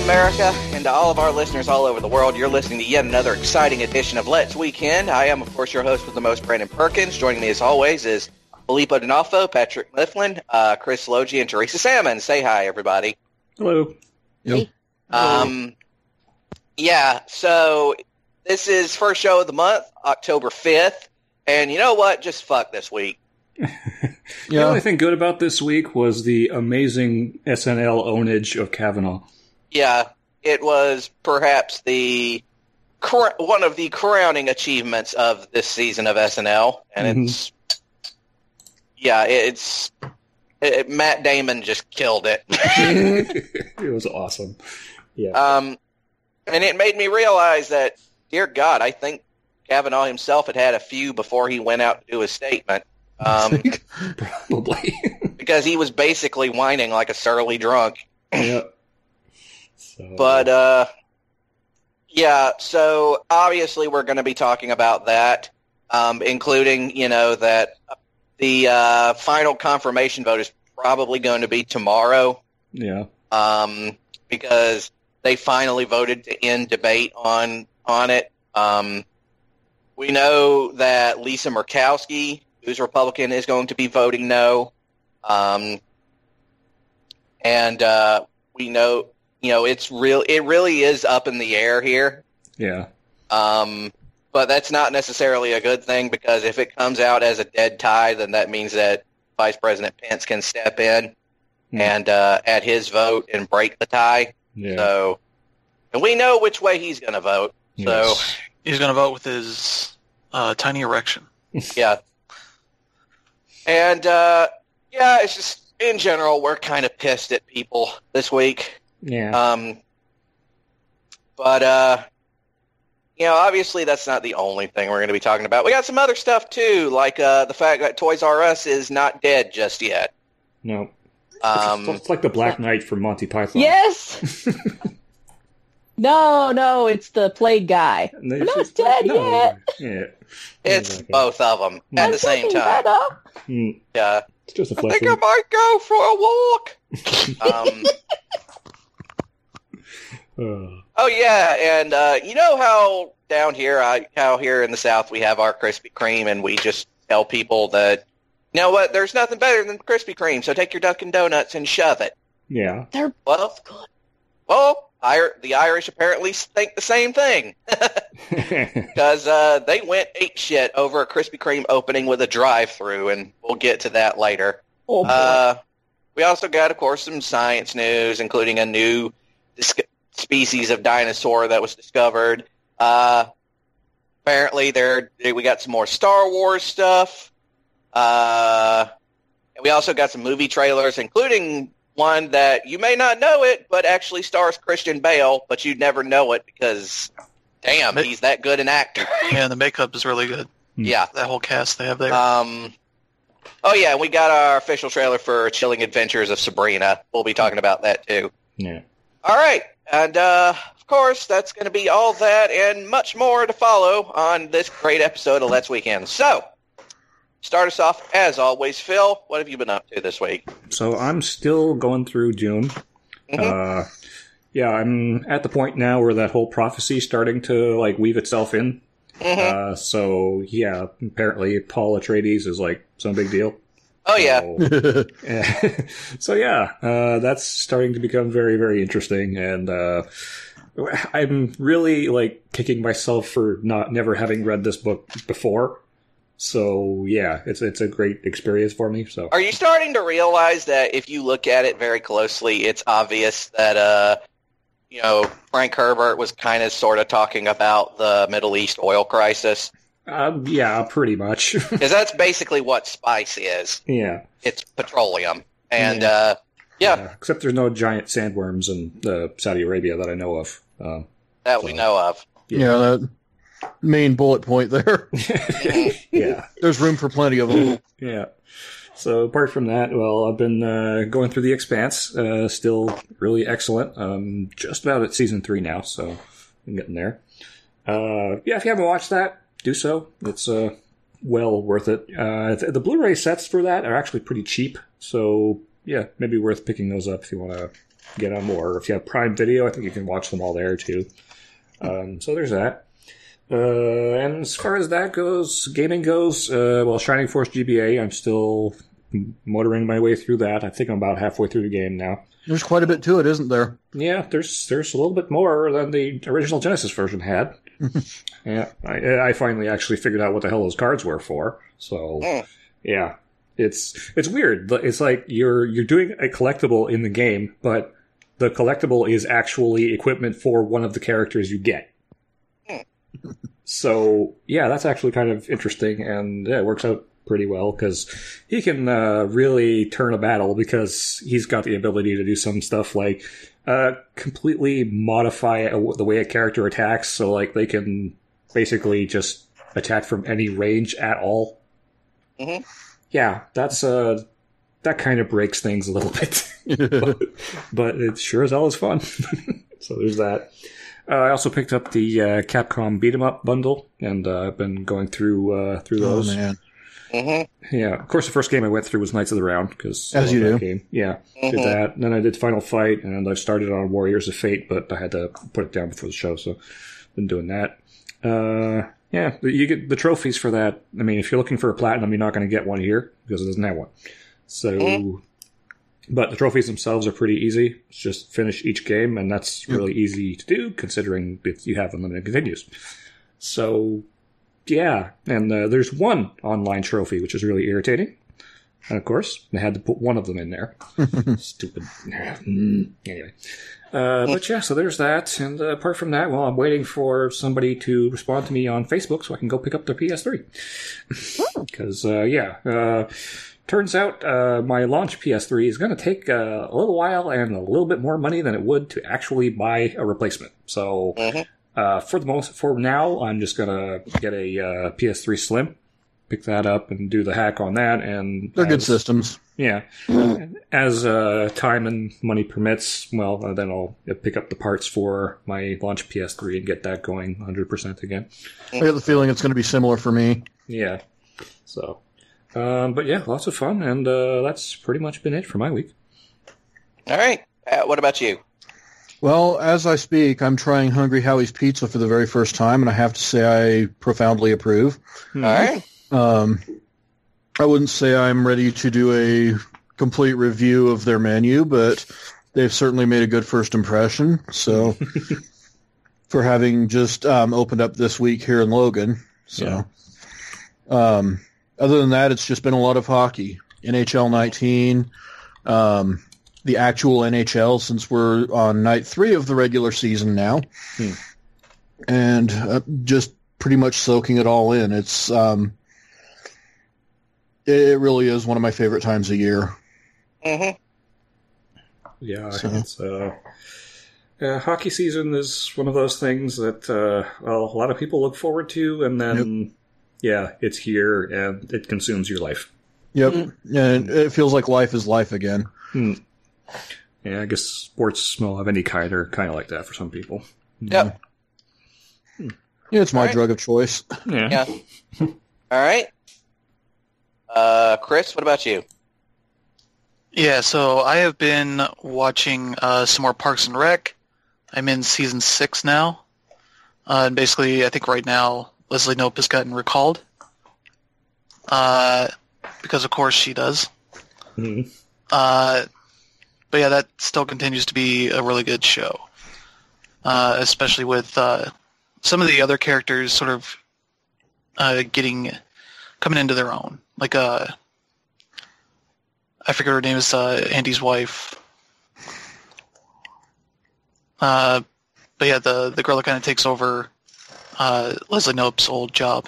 America, and to all of our listeners all over the world, you're listening to yet another exciting edition of Let's Weekend. I am, of course, your host with the most, Brandon Perkins. Joining me, as always, is Filippo D'Onofrio, Patrick Mifflin, Chris Logie, and Teresa Salmon. Say hi, everybody. Hello. Hey. Yeah, so this is first show of the month, October 5th, and you know what? Just fuck this week. The only thing good about this week was the amazing SNL ownage of Kavanaugh. Yeah, it was perhaps one of the crowning achievements of this season of SNL, and Matt Damon just killed it. It was awesome. Yeah. And it made me realize that, dear God, I think Kavanaugh himself had a few before he went out to do his statement. Probably. Because he was basically whining like a surly drunk. Yeah. But, so obviously we're going to be talking about that, including, that the final confirmation vote is probably going to be tomorrow. Yeah. Because they finally voted to end debate on it. We know that Lisa Murkowski, who's Republican, is going to be voting no. And we know, it really is up in the air here. Yeah. But that's not necessarily a good thing, because if it comes out as a dead tie, then that means that Vice President Pence can step in and add his vote and break the tie. Yeah. So, and we know which way he's going to vote. Yes. So he's going to vote with his tiny erection. Yeah. And, it's just, in general, we're kind of pissed at people this week. Yeah. But obviously that's not the only thing we're going to be talking about. We got some other stuff, too, like the fact that Toys R Us is not dead just yet. No. It's like the Black Knight from Monty Python. Yes! No, it's the plague guy. We're not dead yet. Yeah. It's both of them at the same time. Yeah. It's just a I think I might go for a walk. Oh, yeah, and you know how down here, how here in the South we have our Krispy Kreme, and we just tell people that, you know what, there's nothing better than Krispy Kreme, so take your Dunkin' Donuts and shove it. Yeah. They're both good. Well, the Irish apparently think the same thing. Because they went apeshit over a Krispy Kreme opening with a drive-thru, and we'll get to that later. Oh, boy. We also got, of course, some science news, including a new species of dinosaur that was discovered. Apparently, we got some more Star Wars stuff. And we also got some movie trailers, including one that you may not know it, but actually stars Christian Bale, but you'd never know it because, damn, he's that good an actor. Yeah, the makeup is really good. Yeah. That whole cast they have there. Oh, yeah, and we got our official trailer for Chilling Adventures of Sabrina. We'll be talking about that, too. Yeah. All right, and, of course, that's going to be all that and much more to follow on this great episode of Let's Weekend. So, start us off, as always, Phil. What have you been up to this week? So I'm still going through June. I'm at the point now where that whole prophecy is starting to weave itself in. So apparently Paul Atreides is some big deal. Oh yeah. That's starting to become very, very interesting, and I'm really kicking myself for never having read this book before. So yeah, it's a great experience for me. So, are you starting to realize that if you look at it very closely, it's obvious that Frank Herbert was kind of sort of talking about the Middle East oil crisis? Yeah, pretty much. Because that's basically what spice is. Yeah, it's petroleum, and except there's no giant sandworms in Saudi Arabia that I know of. We know of. Yeah, that main bullet point there. Yeah. There's room for plenty of them. Yeah. So apart from that, I've been going through The Expanse. Still really excellent. Just about at season 3 now, so I'm getting there. If you haven't watched that, do so. It's well worth it. The Blu-ray sets for that are actually pretty cheap, so yeah, maybe worth picking those up if you want to get on more. If you have Prime Video, I think you can watch them all there too. So there's that. And as far as that goes, gaming goes, well, Shining Force GBA, I'm still motoring my way through that. I think I'm about halfway through the game now. There's quite a bit to it, isn't there? Yeah, there's a little bit more than the original Genesis version had. Yeah, I finally actually figured out what the hell those cards were for. So, yeah, it's weird. It's like you're doing a collectible in the game, but the collectible is actually equipment for one of the characters you get. So, yeah, that's actually kind of interesting, and yeah, it works out pretty well, because he can really turn a battle, because he's got the ability to do some stuff like completely modify the way a character attacks, so like they can basically just attack from any range at all. Mm-hmm. Yeah, that's that kind of breaks things a little bit, but it sure as hell is fun. So there's that. I also picked up the Capcom Beat 'em Up bundle, and I've been going through those. Oh, man. Mm-hmm. Yeah, of course, the first game I went through was Knights of the Round, because as you do. Game. Yeah, did that. And then I did Final Fight, and I've started on Warriors of Fate, but I had to put it down before the show, so been doing that. Yeah, you get the trophies for that. I mean, if you're looking for a platinum, you're not going to get one here because it doesn't have one. So, but the trophies themselves are pretty easy. It's just finish each game, and that's really easy to do considering that you have unlimited continues. So, yeah, and there's one online trophy, which is really irritating. And of course, they had to put one of them in there. Stupid. Anyway. But yeah, so there's that. And apart from that, well, I'm waiting for somebody to respond to me on Facebook so I can go pick up their PS3. Because, turns out my launch PS3 is going to take a little while and a little bit more money than it would to actually buy a replacement. So, for now, I'm just going to get a PS3 Slim, pick that up and do the hack on that. And they're good systems. Yeah. As time and money permits, well, then I'll pick up the parts for my launch PS3 and get that going 100% again. I get the feeling it's going to be similar for me. Yeah. So, but yeah, lots of fun, and that's pretty much been it for my week. All right. What about you? Well, as I speak, I'm trying Hungry Howie's Pizza for the very first time, and I have to say I profoundly approve. All right. I wouldn't say I'm ready to do a complete review of their menu, but they've certainly made a good first impression. So, for having just opened up this week here in Logan. So, other than that, it's just been a lot of hockey. NHL 19, the actual NHL, since we're on night 3 of the regular season now, and just pretty much soaking it all in. It's it really is one of my favorite times of year. Mm-hmm. Yeah, it's hockey season is one of those things that a lot of people look forward to, and then it's here and it consumes your life. Yep, and it feels like life is life again. Yeah, I guess sports of any kind are kind of like that for some people. Yep. Yeah, it's my drug of choice. Yeah. All right. Chris, what about you? Yeah, so I have been watching some more Parks and Rec. I'm in season 6 now. And basically, I think right now, Leslie Knope has gotten recalled. Because, of course, she does. Mm-hmm. But yeah, that still continues to be a really good show. Especially with some of the other characters sort of coming into their own. Like, I forget her name is Andy's wife. But yeah, the girl that kind of takes over Leslie Knope's old job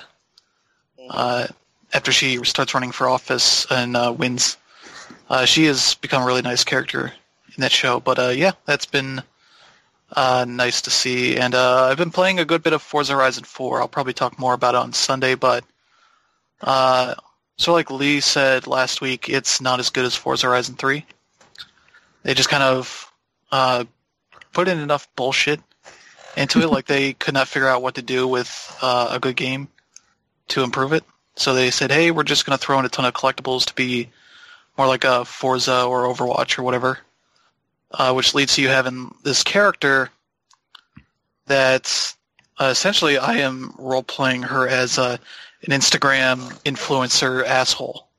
after she starts running for office and wins. She has become a really nice character in that show. But yeah, that's been nice to see. And I've been playing a good bit of Forza Horizon 4. I'll probably talk more about it on Sunday, but so like Lee said last week, it's not as good as Forza Horizon 3. They just kind of put in enough bullshit into it, like they could not figure out what to do with a good game to improve it. So they said, hey, we're just going to throw in a ton of collectibles to be more like a Forza or Overwatch or whatever. which leads to you having this character that essentially I am role-playing her as an Instagram influencer asshole.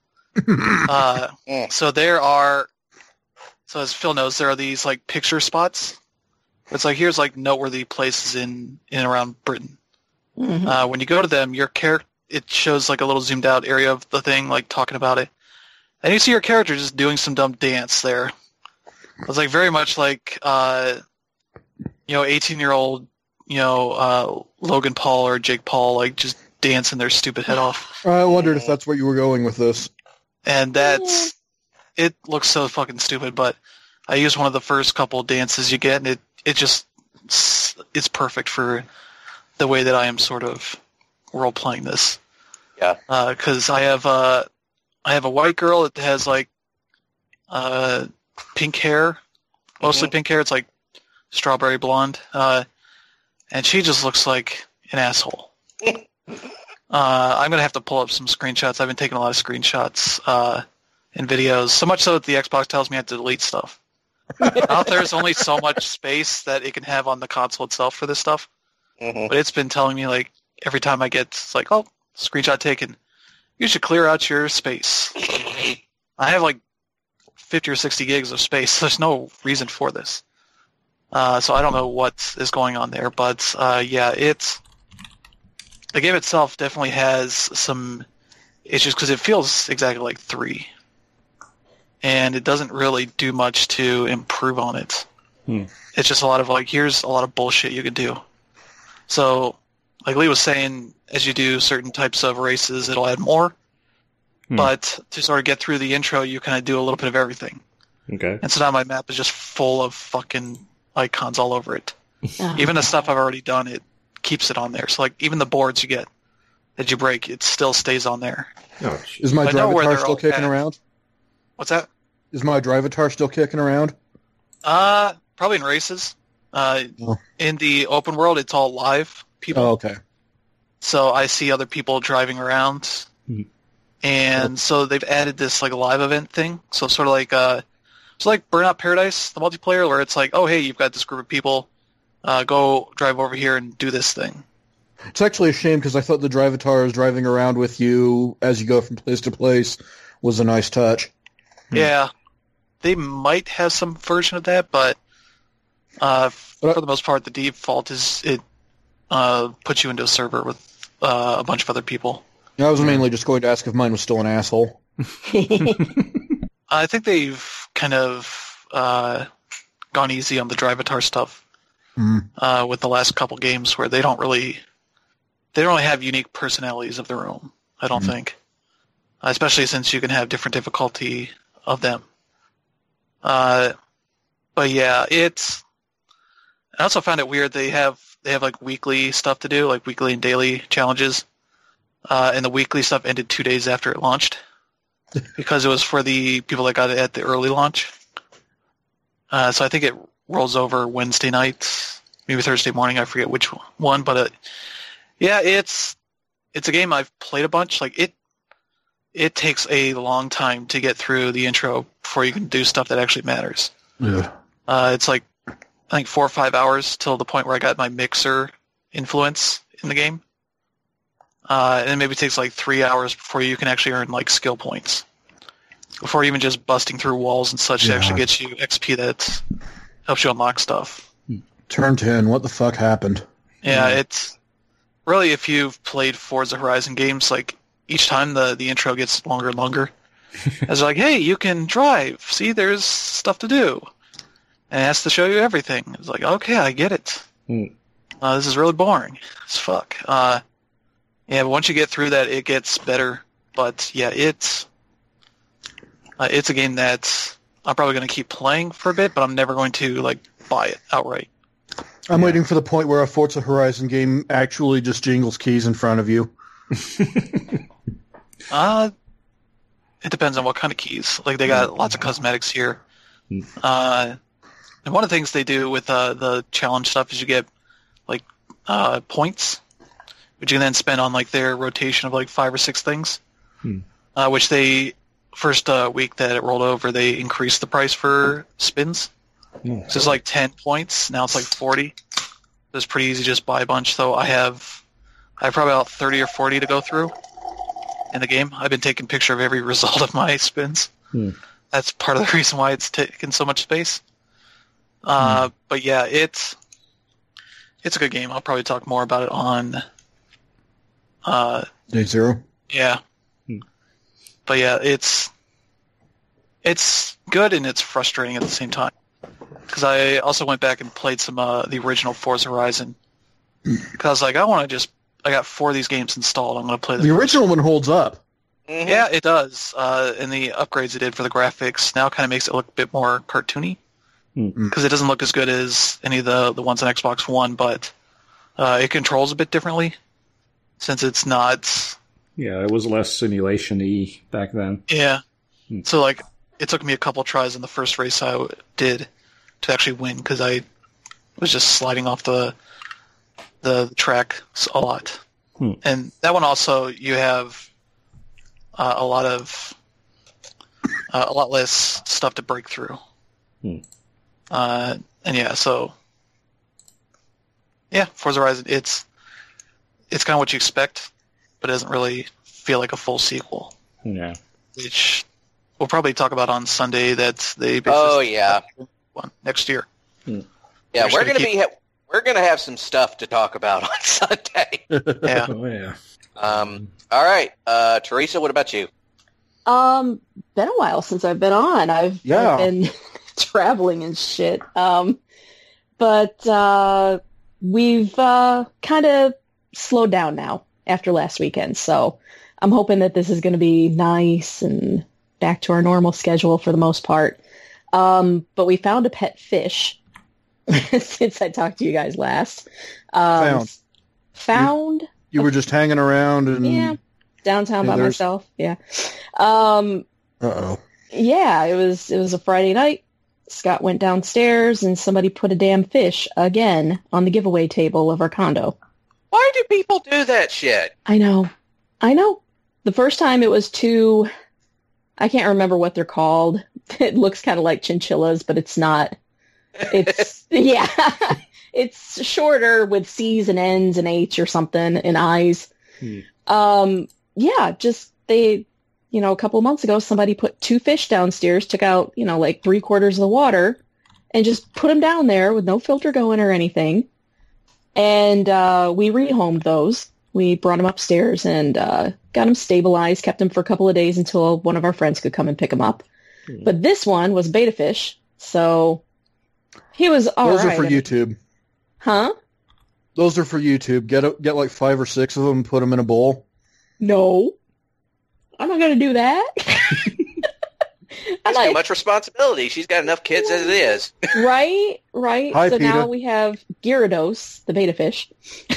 So as Phil knows, there are these like picture spots. It's like here's like noteworthy places in and around Britain. Mm-hmm. When you go to them, your character, it shows like a little zoomed out area of the thing, like talking about it, and you see your character just doing some dumb dance there. It's like very much like 18-year-old Logan Paul or Jake Paul, like just dancing their stupid head off. I wondered if that's where you were going with this. And it looks so fucking stupid, but I used one of the first couple dances you get, and it's perfect for the way that I am sort of role playing this. Yeah. Because I have a white girl that has like pink hair, mostly pink hair. It's like strawberry blonde, and she just looks like an asshole. I'm gonna have to pull up some screenshots. I've been taking a lot of screenshots and videos, so much so that the Xbox tells me I have to delete stuff. Out there's only so much space that it can have on the console itself for this stuff. But it's been telling me like every time I get, it's like, oh, screenshot taken. You should clear out your space. I have like 50 or 60 gigs of space. There's no reason for this. So I don't know what is going on there. But the game itself definitely has some issues because it feels exactly like 3. And it doesn't really do much to improve on it. It's just a lot of like, here's a lot of bullshit you can do. So, like Lee was saying, as you do certain types of races, it'll add more. But to sort of get through the intro, you kind of do a little bit of everything. Okay. And so now my map is just full of fucking icons all over it. Even the stuff I've already done, it keeps it on there. So, like, even the boards you get that you break, it still stays on there. Oh, is my Drivatar still kicking around? What's that? Is my Drivatar still kicking around? Probably in races. In the open world, it's all live people. Oh, okay. So I see other people driving around, and so they've added this like live event thing. So sort of like Burnout Paradise, the multiplayer, where it's like, oh hey, you've got this group of people, go drive over here and do this thing. It's actually a shame because I thought the Drivatars driving around with you as you go from place to place was a nice touch. Yeah, they might have some version of that, but for the most part, the default is it puts you into a server with a bunch of other people. I was mainly just going to ask if mine was still an asshole. I think they've kind of gone easy on the Drivatar stuff with the last couple games, where they don't really have unique personalities of their own. I don't think, especially since you can have different difficulty of them. But yeah, I also found it weird. They have like weekly stuff to do, like weekly and daily challenges, and the weekly stuff ended 2 days after it launched because it was for the people that got it at the early launch. So I think it rolls over Wednesday night, maybe Thursday morning. I forget which one, but yeah, it's a game I've played a bunch. Like it takes a long time to get through the intro before you can do stuff that actually matters. Yeah. It's like I think 4 or 5 hours till the point where I got my mixer influence in the game. And then maybe it takes like 3 hours before you can actually earn like skill points. Before even just busting through walls and such, it actually gets you XP that helps you unlock stuff. Turn 10, what the fuck happened? Yeah, it's really, if you've played Forza Horizon games, like each time the intro gets longer and longer. It's like, hey, you can drive. See, there's stuff to do. And it has to show you everything. It's like, okay, I get it. This is really boring as fuck. Yeah, but once you get through that, it gets better. But yeah, it's a game that I'm probably going to keep playing for a bit, but I'm never going to like buy it outright. I'm waiting for the point where a Forza Horizon game actually just jingles keys in front of you. It depends on what kind of keys. Like, they got lots of cosmetics here. And one of the things they do with the challenge stuff is you get like points, which you can then spend on like their rotation of like 5 or 6 things. Which they first week that it rolled over, they increased the price for spins. So it's like 10 points. Now it's like 40. It's pretty easy to just buy a bunch. So I have probably about 30 or 40 to go through in the game. I've been taking a picture of every result of my spins. That's part of the reason why it's taken so much space. But yeah, it's a good game. I'll probably talk more about it on Day Zero. Yeah. But yeah, it's good and it's frustrating at the same time. Because I also went back and played some the original Forza Horizon. Because I was like, I got 4 of these games installed. I'm going to play The original one holds up. Mm-hmm. Yeah, it does. And the upgrades it did for the graphics now kind of makes it look a bit more cartoony. Because it doesn't look as good as any of the ones on Xbox One, but it controls a bit differently. Since it's not... Yeah, it was less simulation-y back then. Yeah. So, like, it took me a couple tries in the first race I did to actually win, because I was just sliding off the track a lot. And that one also, you have a lot less stuff to break through. And yeah, so... Yeah, Forza Horizon, it's kind of what you expect, but it doesn't really feel like a full sequel. Yeah. Which we'll probably talk about on Sunday. That they one next year. Yeah, we're gonna have some stuff to talk about on Sunday. Yeah. Oh yeah. All right, Teresa, what about you? Been a while since I've been on. I've been traveling and shit. But we've kind of slowed down now after last weekend, so I'm hoping that this is going to be nice and back to our normal schedule for the most part. But we found a pet fish since I talked to you guys last. Found? You were just hanging around and downtown by myself. Yeah. Uh-oh. Yeah, it was a Friday night. Scott went downstairs and somebody put a damn fish again on the giveaway table of our condo. Why do people do that shit? I know. The first time it was two, I can't remember what they're called. It looks kind of like chinchillas, but it's not. It's, yeah. It's shorter with C's and N's and H or something and I's. Yeah, just they, a couple of months ago, somebody put 2 fish downstairs, took out, like 3/4 of the water and just put them down there with no filter going or anything. And we rehomed those. We brought them upstairs and got them stabilized, kept them for a couple of days until one of our friends could come and pick them up. But this one was beta fish, so he was all right. Those are for YouTube. Huh? Those are for YouTube. Get like 5 or 6 of them and put them in a bowl. No. I'm not going to do that. That's too much responsibility. She's got enough kids as it is. Right. Hi, so Peter. now we have Gyarados, the beta fish.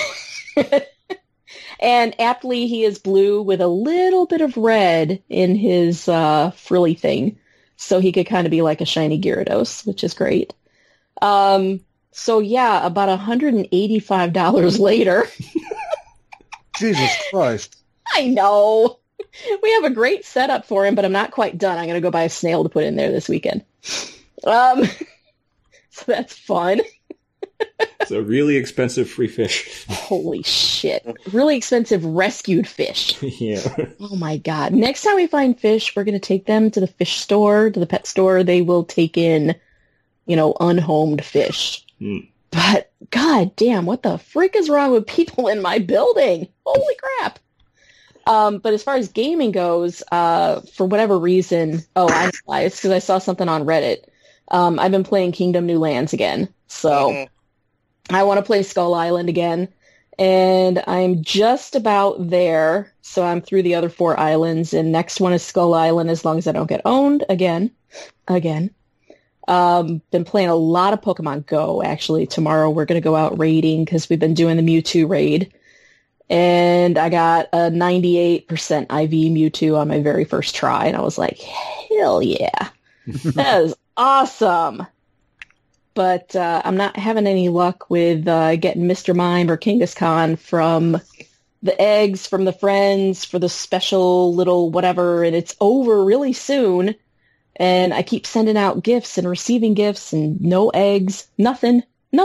And aptly, he is blue with a little bit of red in his frilly thing. So he could kind of be like a shiny Gyarados, which is great. So yeah, about $185 later. Jesus Christ. I know. We have a great setup for him, but I'm not quite done. I'm going to go buy a snail to put in there this weekend. So that's fun. It's a really expensive free fish. Holy shit. Really expensive rescued fish. Yeah. Oh my God. Next time we find fish, we're going to take them to the fish store, to the pet store. They will take in, unhomed fish. But God damn, what the freak is wrong with people in my building? Holy crap. But as far as gaming goes, for whatever reason, I know why. It's because I saw something on Reddit. I've been playing Kingdom New Lands again. So I want to play Skull Island again. And I'm just about there. So I'm through the other 4 islands. And next one is Skull Island as long as I don't get owned again. Been playing a lot of Pokemon Go, actually. Tomorrow we're going to go out raiding because we've been doing the Mewtwo raid. And I got a 98% IV Mewtwo on my very first try. And I was like, hell yeah. That is awesome. But I'm not having any luck with getting Mr. Mime or Kangaskhan from the eggs, from the friends, for the special little whatever. And it's over really soon. And I keep sending out gifts and receiving gifts and no eggs, nothing.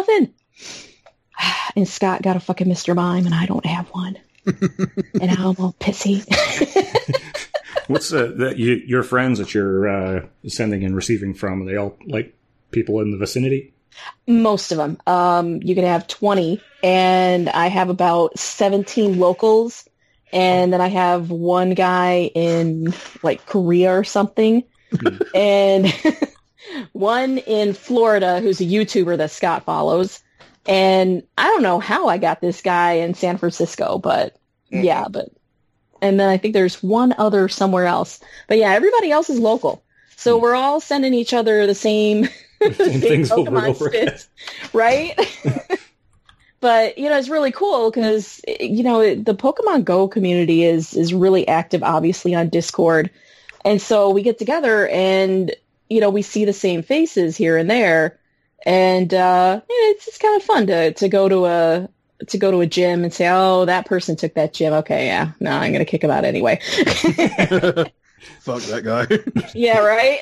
And Scott got a fucking Mr. Mime and I don't have one. And I'm all pissy. What's your friends that you're sending and receiving from? Are they all like people in the vicinity? Most of them. You can have 20, and I have about 17 locals, and then I have one guy in like Korea or something, and one in Florida who's a YouTuber that Scott follows. And I don't know how I got this guy in San Francisco, but yeah, and then I think there's one other somewhere else. But yeah, everybody else is local. So we're all sending each other the same things over and over again. spits, right? But, it's really cool because, the Pokemon Go community is really active, obviously, on Discord. And so we get together and, we see the same faces here and there. And it's just kind of fun to go to a gym and say, oh, that person took that gym. Okay, yeah, no, I'm going to kick him out anyway. Fuck that guy. Yeah, right?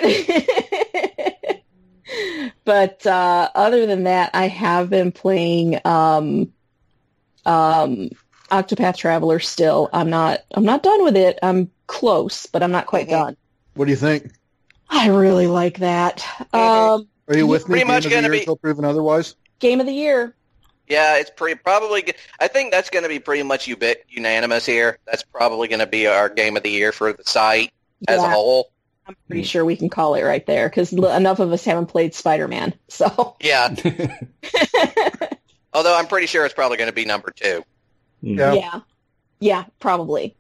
But other than that, I have been playing Octopath Traveler still. I'm not done with it. I'm close, but I'm not quite done. What do you think? I really like that. Are you with me? Pretty much going to be until proven otherwise. Game of the year. Yeah, it's probably. I think that's going to be pretty much unanimous here. That's probably going to be our game of the year for the site as a whole. I'm pretty sure we can call it right there because enough of us haven't played Spider-Man. So yeah. Although I'm pretty sure it's probably going to be number 2. Yeah, probably.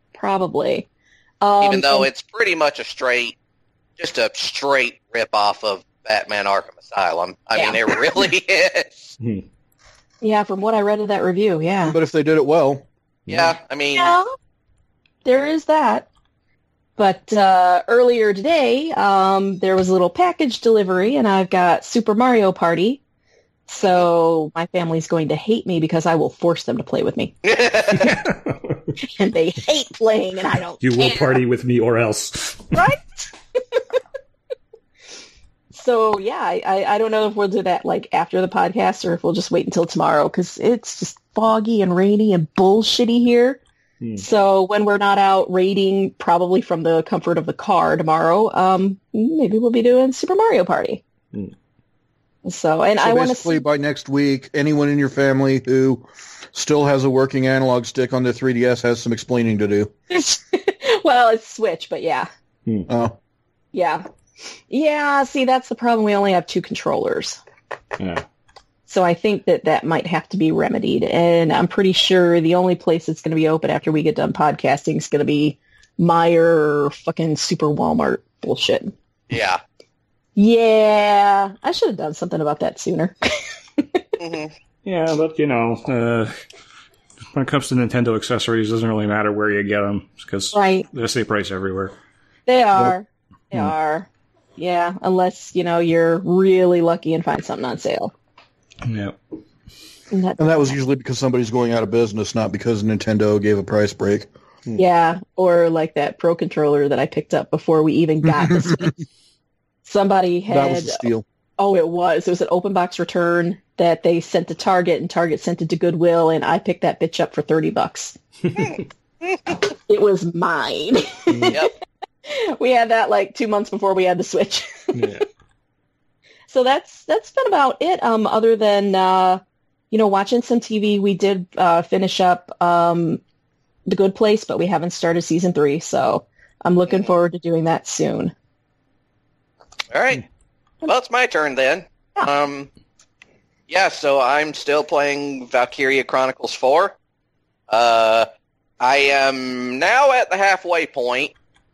Even though it's pretty much a straight rip off of Batman Arkham Asylum. I mean, it really is. Yeah, from what I read of that review, yeah. But if they did it well. Yeah, I mean... Yeah, there is that. But earlier today, there was a little package delivery, and I've got Super Mario Party. So my family's going to hate me because I will force them to play with me. And they hate playing, and I don't care. You will party with me or else. Right? So, yeah, I don't know if we'll do that like after the podcast or if we'll just wait until tomorrow because it's just foggy and rainy and bullshitty here. So when we're not out raiding, probably from the comfort of the car tomorrow, maybe we'll be doing Super Mario Party. So I want to basically by next week, anyone in your family who still has a working analog stick on their 3DS has some explaining to do. Well, it's Switch, but yeah. Oh. Yeah. Yeah, see, that's the problem. We only have 2 controllers. Yeah. So I think that might have to be remedied. And I'm pretty sure the only place that's going to be open after we get done podcasting is going to be Meijer or fucking Super Walmart bullshit. Yeah. Yeah. I should have done something about that sooner. Yeah, but, when it comes to Nintendo accessories, it doesn't really matter where you get them because they're the same price everywhere. They are. Yep. They are. Yeah, unless, you're really lucky and find something on sale. Yeah. And that was usually because somebody's going out of business, not because Nintendo gave a price break. Yeah, or like that Pro Controller that I picked up before we even got the Switch. Somebody had... That was a steal. Oh, it was. It was an open box return that they sent to Target, and Target sent it to Goodwill, and I picked that bitch up for $30. It was mine. Yep. We had that like 2 months before we had the Switch. Yeah. So that's been about it. Other than watching some TV, we did finish up The Good Place, but we haven't started season 3. So I'm looking forward to doing that soon. All right. Well, it's my turn then. So I'm still playing Valkyria Chronicles 4. I am now at the halfway point.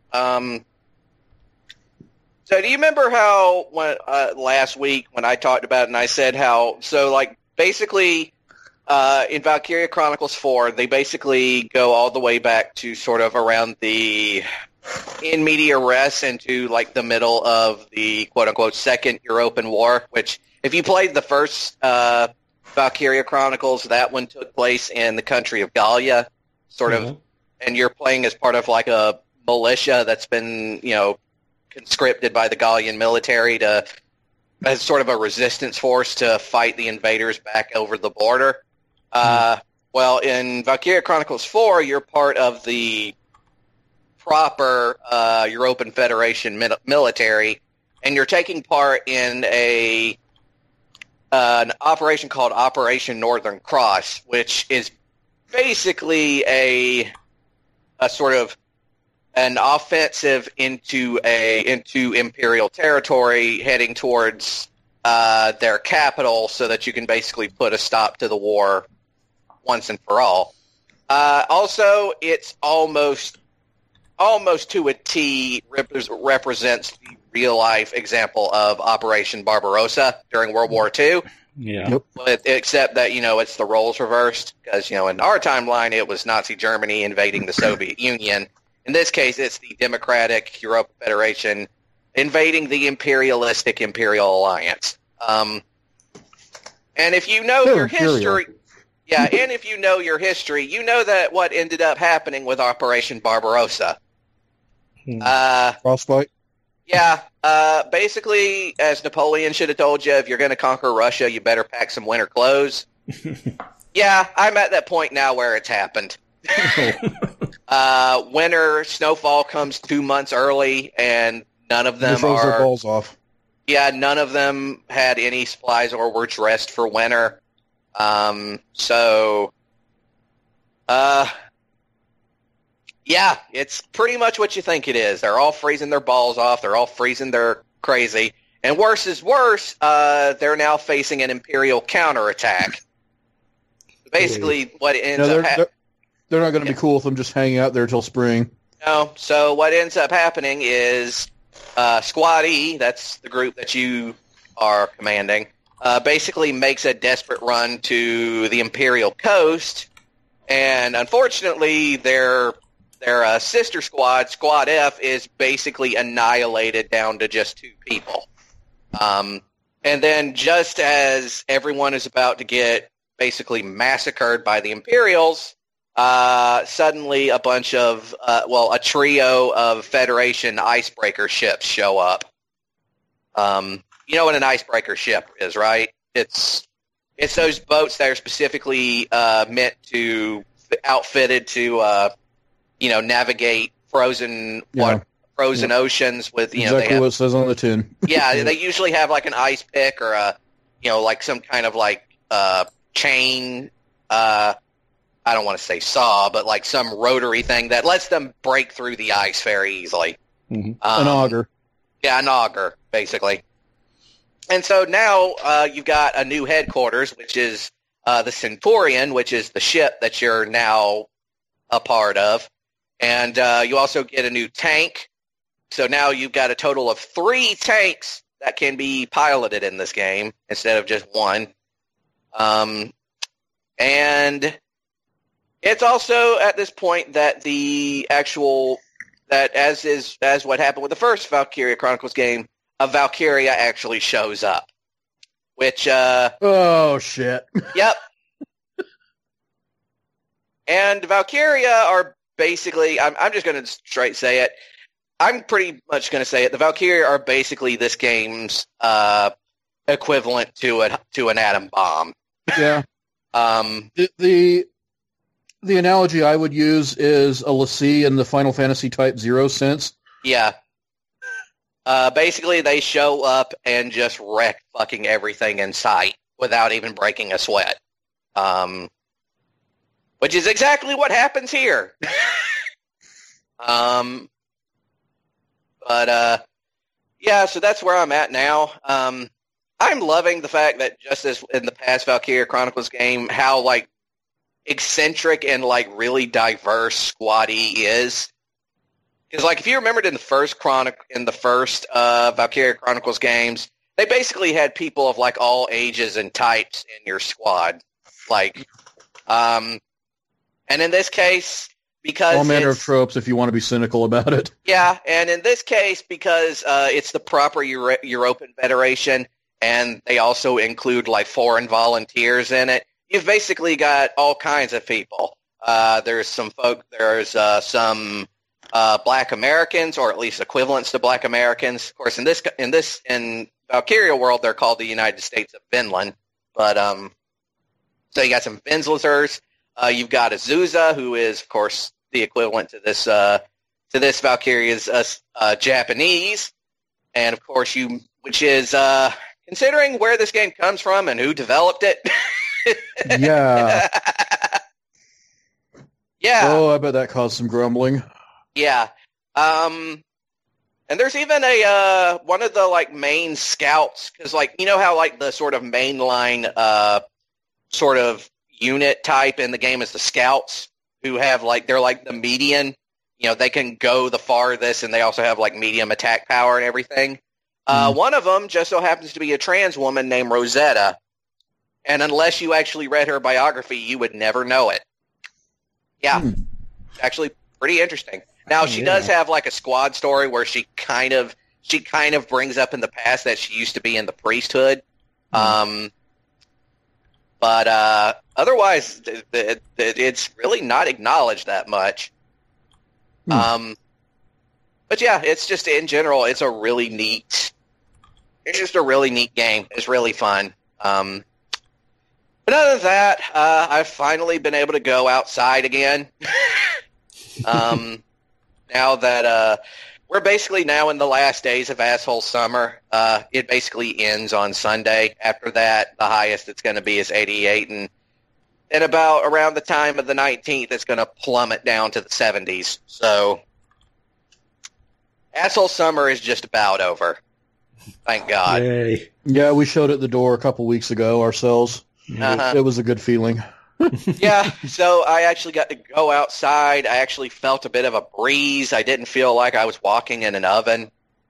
So do you remember how last week when I talked about it and I said how, basically in Valkyria Chronicles 4, they basically go all the way back to sort of around the in media res into the middle of the quote-unquote Second European War, which if you played the first Valkyria Chronicles, that one took place in the country of Gallia, sort of, and you're playing as part of a militia that's been, conscripted by the Gallian military to as sort of a resistance force to fight the invaders back over the border. Well, in Valkyria Chronicles 4, you're part of the proper European Federation military, and you're taking part in an operation called Operation Northern Cross, which is basically a sort of an offensive into Imperial territory, heading towards their capital, so that you can basically put a stop to the war once and for all. Also, it's almost to a T represents the real life example of Operation Barbarossa during World War II. Yeah. Yep. Except that, it's the roles reversed, because, in our timeline, it was Nazi Germany invading the Soviet Union. In this case, it's the Democratic European Federation invading the imperialistic Imperial Alliance. And if you know your history, if you know your history, you know that what ended up happening with Operation Barbarossa. Frostbite? Yeah. Basically, as Napoleon should have told you, if you're going to conquer Russia, you better pack some winter clothes. Yeah, I'm at that point now where it's happened. Winter snowfall comes 2 months early, and none of them throws their balls off. Yeah, none of them had any supplies or were dressed for winter. Yeah, it's pretty much what you think it is. They're all freezing their balls off. They're all freezing their crazy. And worse is worse, they're now facing an Imperial counterattack. Basically, what ends up they're not going to be cool with them just hanging out there till spring. No, so what ends up happening is Squad E, that's the group that you are commanding, basically makes a desperate run to the Imperial coast, and unfortunately their sister squad, Squad F, is basically annihilated down to just 2 people. And then just as everyone is about to get basically massacred by the Imperials, suddenly a bunch of, a trio of Federation icebreaker ships show up. You know what an icebreaker ship is, right? It's those boats that are specifically outfitted to navigate frozen oceans with, exactly what it says on the tin. Yeah, they usually have like an ice pick or like some kind of like chain, I don't want to say saw, but like some rotary thing that lets them break through the ice very easily. Mm-hmm. An auger. Yeah, an auger, basically. And so now you've got a new headquarters, which is the Centurion, which is the ship that you're now a part of. And you also get a new tank. So now you've got a total of 3 tanks that can be piloted in this game instead of just 1. And it's also at this point that as what happened with the first Valkyria Chronicles game, a Valkyria actually shows up. Which oh shit. Yep. And Valkyria are basically, I'm just going to straight say it. I'm pretty much going to say it. The Valkyria are basically this game's equivalent to an atom bomb. Yeah. The analogy I would use is a Lassie in the Final Fantasy Type 0 sense. Yeah. Basically, they show up and just wreck fucking everything in sight without even breaking a sweat. Which is exactly what happens here. Yeah, so that's where I'm at now. I'm loving the fact that just as in the past Valkyria Chronicles game, how like eccentric and like really diverse Squad E is. Because like if you remembered in the first Valkyria Chronicles games, they basically had people of like all ages and types in your squad. Like, and in this case, because all manner of tropes, if you want to be cynical about it. Yeah, and in this case, because it's the proper European Federation, and they also include like foreign volunteers in it, you've basically got all kinds of people. There's some Black Americans, or at least equivalents to Black Americans. Of course, in Valkyria world, they're called the United States of Vinland. But so you got some Vinslazers. You've got Azusa, who is, of course, the equivalent to this Valkyria's Japanese, and of course which is considering where this game comes from and who developed it. Yeah. Yeah. Oh, I bet that caused some grumbling. Yeah. And there's even a one of the like main scouts, because like you know how like the sort of mainline sort of unit type in the game is the scouts, who have like they're like the median. You know, they can go the farthest, and they also have like medium attack power and everything. One of them just so happens to be a trans woman named Rosetta, and unless you actually read her biography, you would never know it. Yeah, actually pretty interesting. Now, she does have like a squad story where she kind of brings up in the past that she used to be in the priesthood. But otherwise, it's really not acknowledged that much. But yeah, it's just in general, it's just a really neat game. It's really fun. But other than that, I've finally been able to go outside again. Now that we're basically now in the last days of Asshole Summer, it basically ends on Sunday. After that, the highest it's going to be is 88, and about around the time of the 19th, it's going to plummet down to the 70s. So, Asshole Summer is just about over. Thank God. Yay. Yeah, we showed it at the door a couple weeks ago ourselves. Uh-huh. It was a good feeling. Yeah, so I actually got to go outside. I actually felt a bit of a breeze. I didn't feel like I was walking in an oven.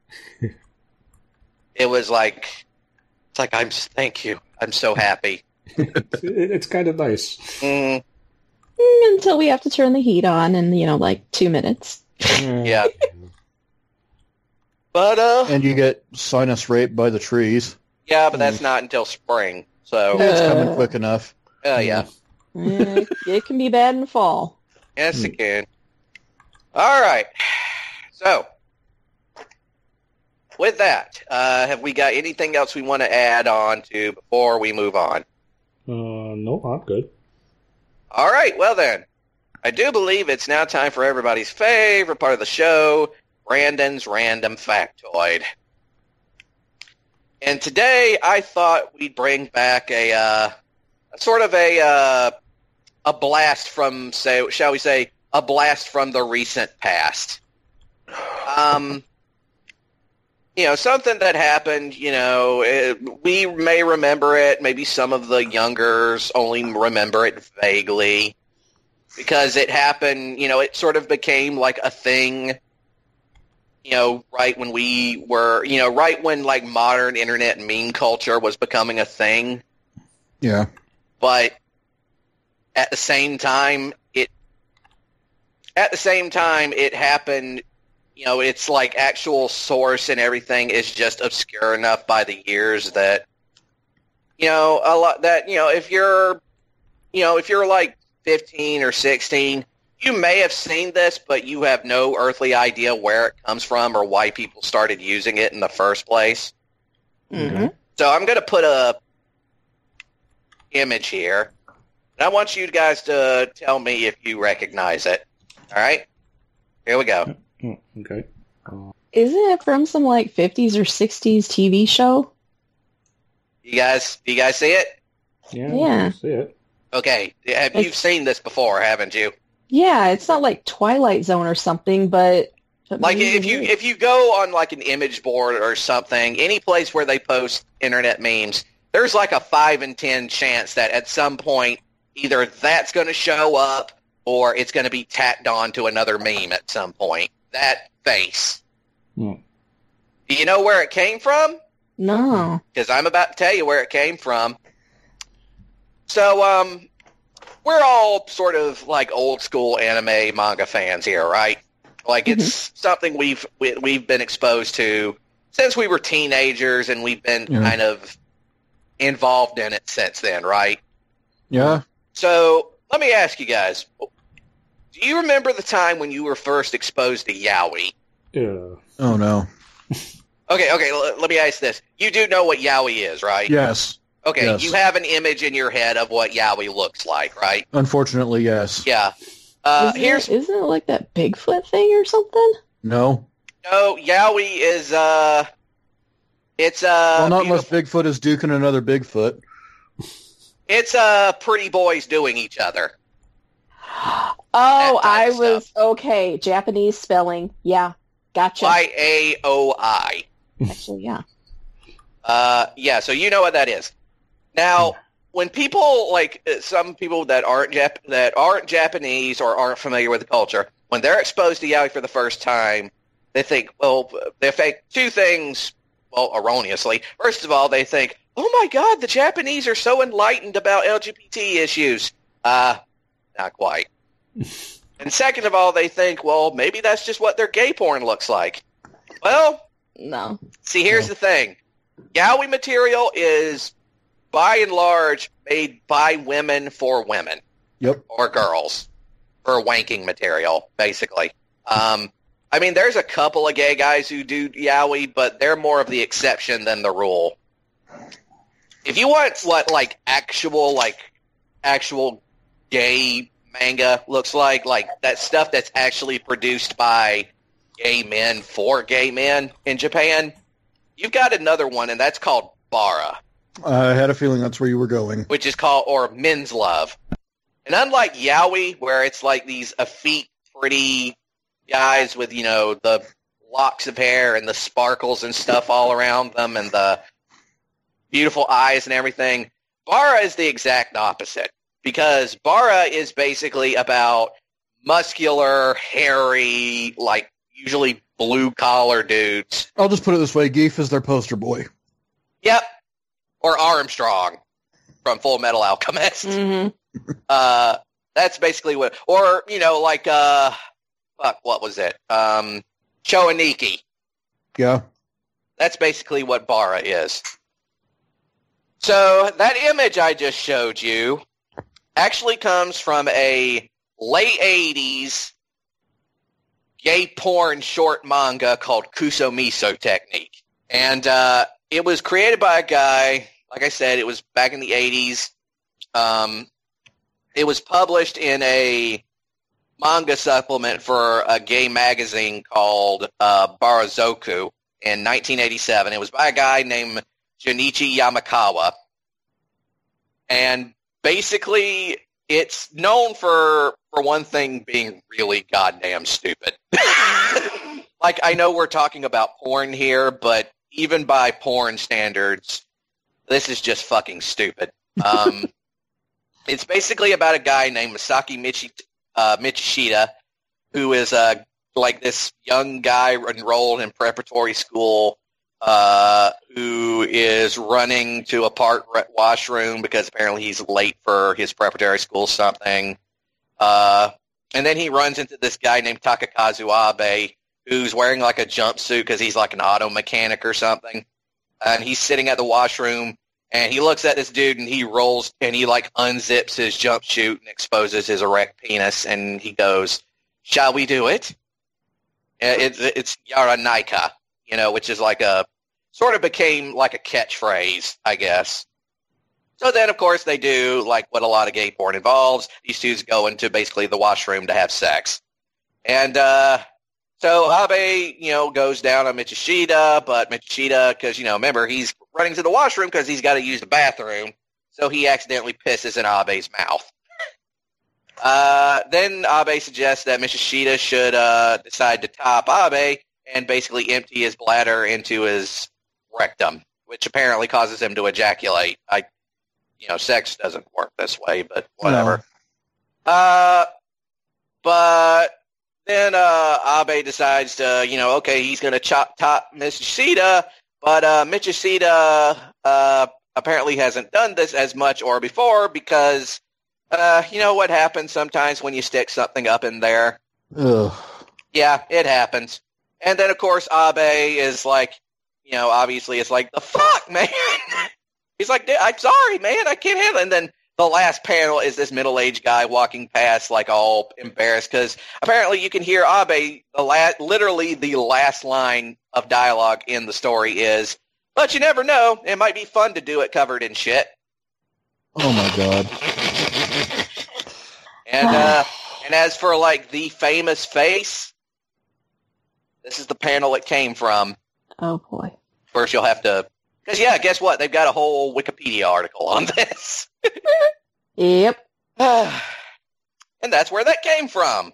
It was like, thank you. I'm so happy. It's kind of nice. Until we have to turn the heat on in, like 2 minutes. Yeah. But, And you get sinus raped by the trees. yeah, but that's not until spring. So, It's coming quick enough. yeah. It can be bad in the fall. Yes, it can. All right. So, with that, have we got anything else we want to add on to before we move on? No, I'm good. All right. Well, then, I do believe it's now time for everybody's favorite part of the show, Brandon's Random Factoid. And today, I thought we'd bring back a sort of a blast from, shall we say, a blast from the recent past. Something that happened, we may remember it. Maybe some of the youngers only remember it vaguely because it happened, it sort of became like a thing, right when we were, right when like modern internet meme culture was becoming a thing. Yeah. But at the same time, it happened. It's like actual source and everything is just obscure enough by the years that, a lot that, if you're like 15 or 16, you may have seen this, but you have no earthly idea where it comes from or why people started using it in the first place. Mm-hmm. So I'm going to put a image here. And I want you guys to tell me if you recognize it. All right? Here we go. Okay. Isn't it from some like 50s or 60s TV show? You guys see it? Yeah. I see it. Okay. You've seen this before, haven't you? Yeah, it's not like Twilight Zone or something, but Like maybe if it is. you go on like an image board or something, any place where they post internet memes, there's like a 5 in 10 chance that at some point either that's going to show up or it's going to be tacked on to another meme at some point. That face. Hmm. Do you know where it came from? No. Because I'm about to tell you where it came from. So, we're all sort of like old school anime manga fans here, right? Like it's something we've been exposed to since we were teenagers, and we've been kind of involved in it since then, right? Yeah. So let me ask you guys, Do you remember the time when you were first exposed to yaoi? Yeah. Oh, no. Okay, let me ask this. You do know what yaoi is, right? Yes. Okay, Yes. you have an image in your head of what yaoi looks like, right? Unfortunately, yes. Yeah. Isn't it like that Bigfoot thing or something? No. No, yaoi is, it's, Well, not unless beautiful- Bigfoot is duking another Bigfoot. It's, pretty boys doing each other. Oh, That type I of was okay. Japanese spelling. Yeah, gotcha. YAOI. Actually, yeah. Yeah, so you know what that is. Now, when people, like, some people that aren't Japanese or aren't familiar with the culture, when they're exposed to yaoi for the first time, they think two things, well, erroneously. First of all, they think, oh my God, the Japanese are so enlightened about LGBT issues. Not quite. And second of all, they think, well, maybe that's just what their gay porn looks like. Well, No. see, here's the thing. Yaoi material is, by and large, made by women for women. Yep. Or girls. For wanking material, basically. I mean, there's a couple of gay guys who do yaoi, but they're more of the exception than the rule. If you want what, like, actual gay manga looks like that stuff that's actually produced by gay men for gay men in Japan, you've got another one, and that's called Bara, I had a feeling that's where you were going. which is called, or Men's Love. And unlike yaoi, where it's like these effete, pretty guys with, the locks of hair and the sparkles and stuff all around them and the beautiful eyes and everything, Bara is the exact opposite. Because Bara is basically about muscular, hairy, like, usually blue-collar dudes. I'll just put it this way. Geef is their poster boy. Yep. Or Armstrong from Full Metal Alchemist. Mm-hmm. That's basically what, or, what was it? Choaniki. Yeah. That's basically what Bara is. So that image I just showed you actually comes from a late 80s gay porn short manga called Kusomiso Technique. And it was created by a guy, like I said, it was back in the 80s. It was published in a manga supplement for a gay magazine called Barazoku in 1987. It was by a guy named Junichi Yamakawa. And basically, it's known for one thing being really goddamn stupid. Like, I know we're talking about porn here, but even by porn standards, this is just fucking stupid. It's basically about a guy named Masaki Michishita, who is like this young guy enrolled in preparatory school who is running to a park washroom because apparently he's late for his preparatory school something. And then he runs into this guy named Takakazu Abe, who's wearing like a jumpsuit because he's like an auto mechanic or something. And he's sitting at the washroom, and he looks at this dude, and he rolls, and he like unzips his jumpsuit and exposes his erect penis, and he goes, "Shall we do it?" It's Yaranaika, which is like a sort of became like a catchphrase, I guess. So then, of course, they do like what a lot of gay porn involves. These dudes go into basically the washroom to have sex. And so Abe, goes down on Michishita, but Michishita, because, remember, he's running to the washroom because he's got to use the bathroom, so he accidentally pisses in Abe's mouth. Then Abe suggests that Michishita should decide to top Abe and basically empty his bladder into his rectum, which apparently causes him to ejaculate. Sex doesn't work this way, but whatever. No. But then Abe decides to, okay, he's going to top Michishita, but Michishita apparently hasn't done this as much or before because, what happens sometimes when you stick something up in there? Ugh. Yeah, it happens. And then, of course, Abe is like, obviously it's like, the fuck, man? He's like, I'm sorry, man, I can't handle it. And then the last panel is this middle-aged guy walking past, like all embarrassed, because apparently you can hear Abe. Literally, the last line of dialogue in the story is, "But you never know. It might be fun to do it covered in shit." Oh my god. And as for like the famous face, this is the panel it came from. Oh boy. First, you'll have to, because guess what? They've got a whole Wikipedia article on this. Yep. And that's where that came from.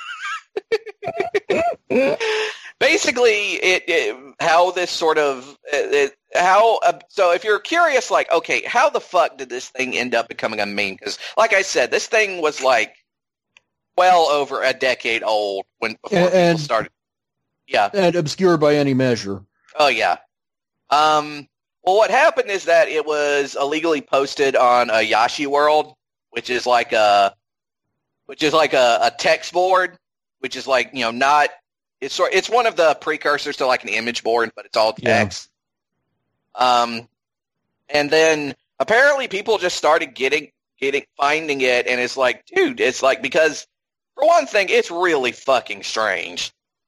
Basically, how this sort of so if you're curious, like, okay, how the fuck did this thing end up becoming a meme? Because, like I said, this thing was like well over a decade old before people started. Yeah, and obscure by any measure. Oh yeah. Well, what happened is that it was illegally posted on a Yashi World, which is like a text board, which is like, not. It's one of the precursors to like an image board, but it's all text. Yeah. And then apparently people just started finding it, and it's like, dude, it's like, because for one thing, it's really fucking strange.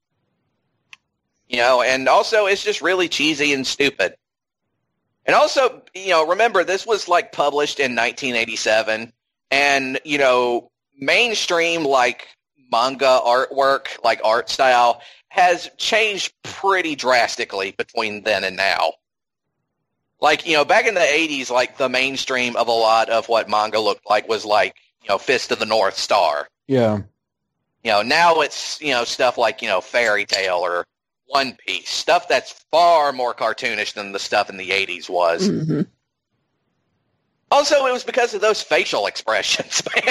And also it's just really cheesy and stupid. And also, remember, this was like published in 1987, and, mainstream like manga artwork, like art style, has changed pretty drastically between then and now. Like, back in the 80s, like the mainstream of a lot of what manga looked like was like, Fist of the North Star. Yeah. Now it's, stuff like, Fairy Tail or One Piece, stuff that's far more cartoonish than the stuff in the 80s was. Mm-hmm. Also, it was because of those facial expressions, man.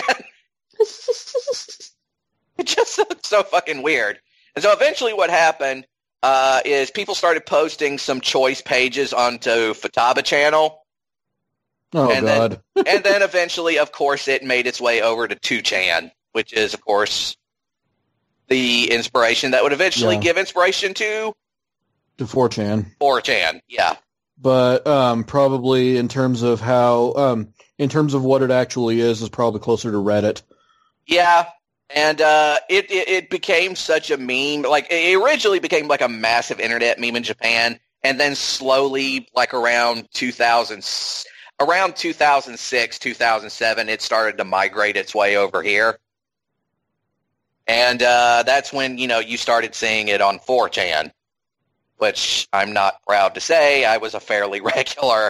It just looked so fucking weird. And so eventually what happened is people started posting some choice pages onto Futaba channel. Oh, God. And then eventually, of course, it made its way over to 2chan, which is, of course, the inspiration that would eventually give inspiration to 4chan. 4chan, yeah. But probably in terms of in terms of what it actually is probably closer to Reddit. Yeah, and it became such a meme. Like, it originally became like a massive internet meme in Japan, and then slowly, like around 2006, 2007, it started to migrate its way over here. And that's when, you started seeing it on 4chan, which I'm not proud to say. I was a fairly regular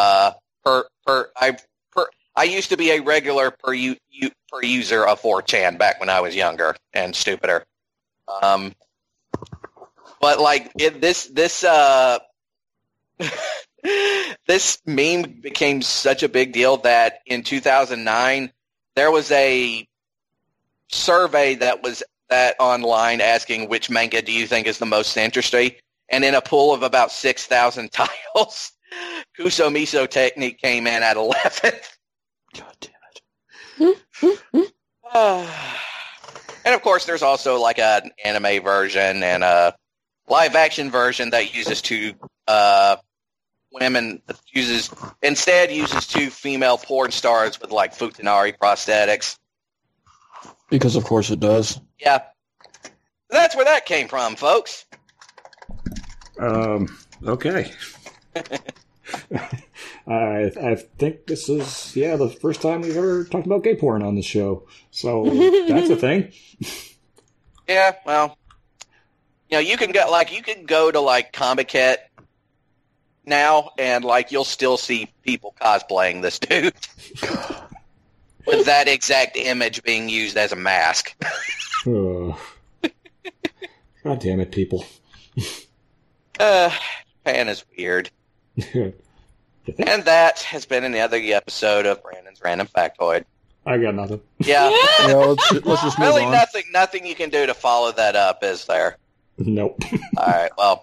I used to be a regular per user of 4chan back when I was younger and stupider. But like this meme became such a big deal that in 2009 there was a survey that online asking which manga do you think is the most interesting, and in a pool of about 6,000 titles, Kusomiso Technique came in at 11th. God damn it. And of course there's also like an anime version and a live action version that uses two uses two female porn stars with like futanari prosthetics. Because of course it does. Yeah. That's where that came from, folks. Okay. I think this is, the first time we've ever talked about gay porn on the show. So that's a thing. Yeah, well, you can go to like Comic-Con now, and like you'll still see people cosplaying this dude with that exact image being used as a mask. God damn it, people. Japan is weird. And that has been another episode of Brandon's Random Factoid. I got nothing. Yeah. Let's just move really on. nothing you can do to follow that up, is there? Nope. All right, well,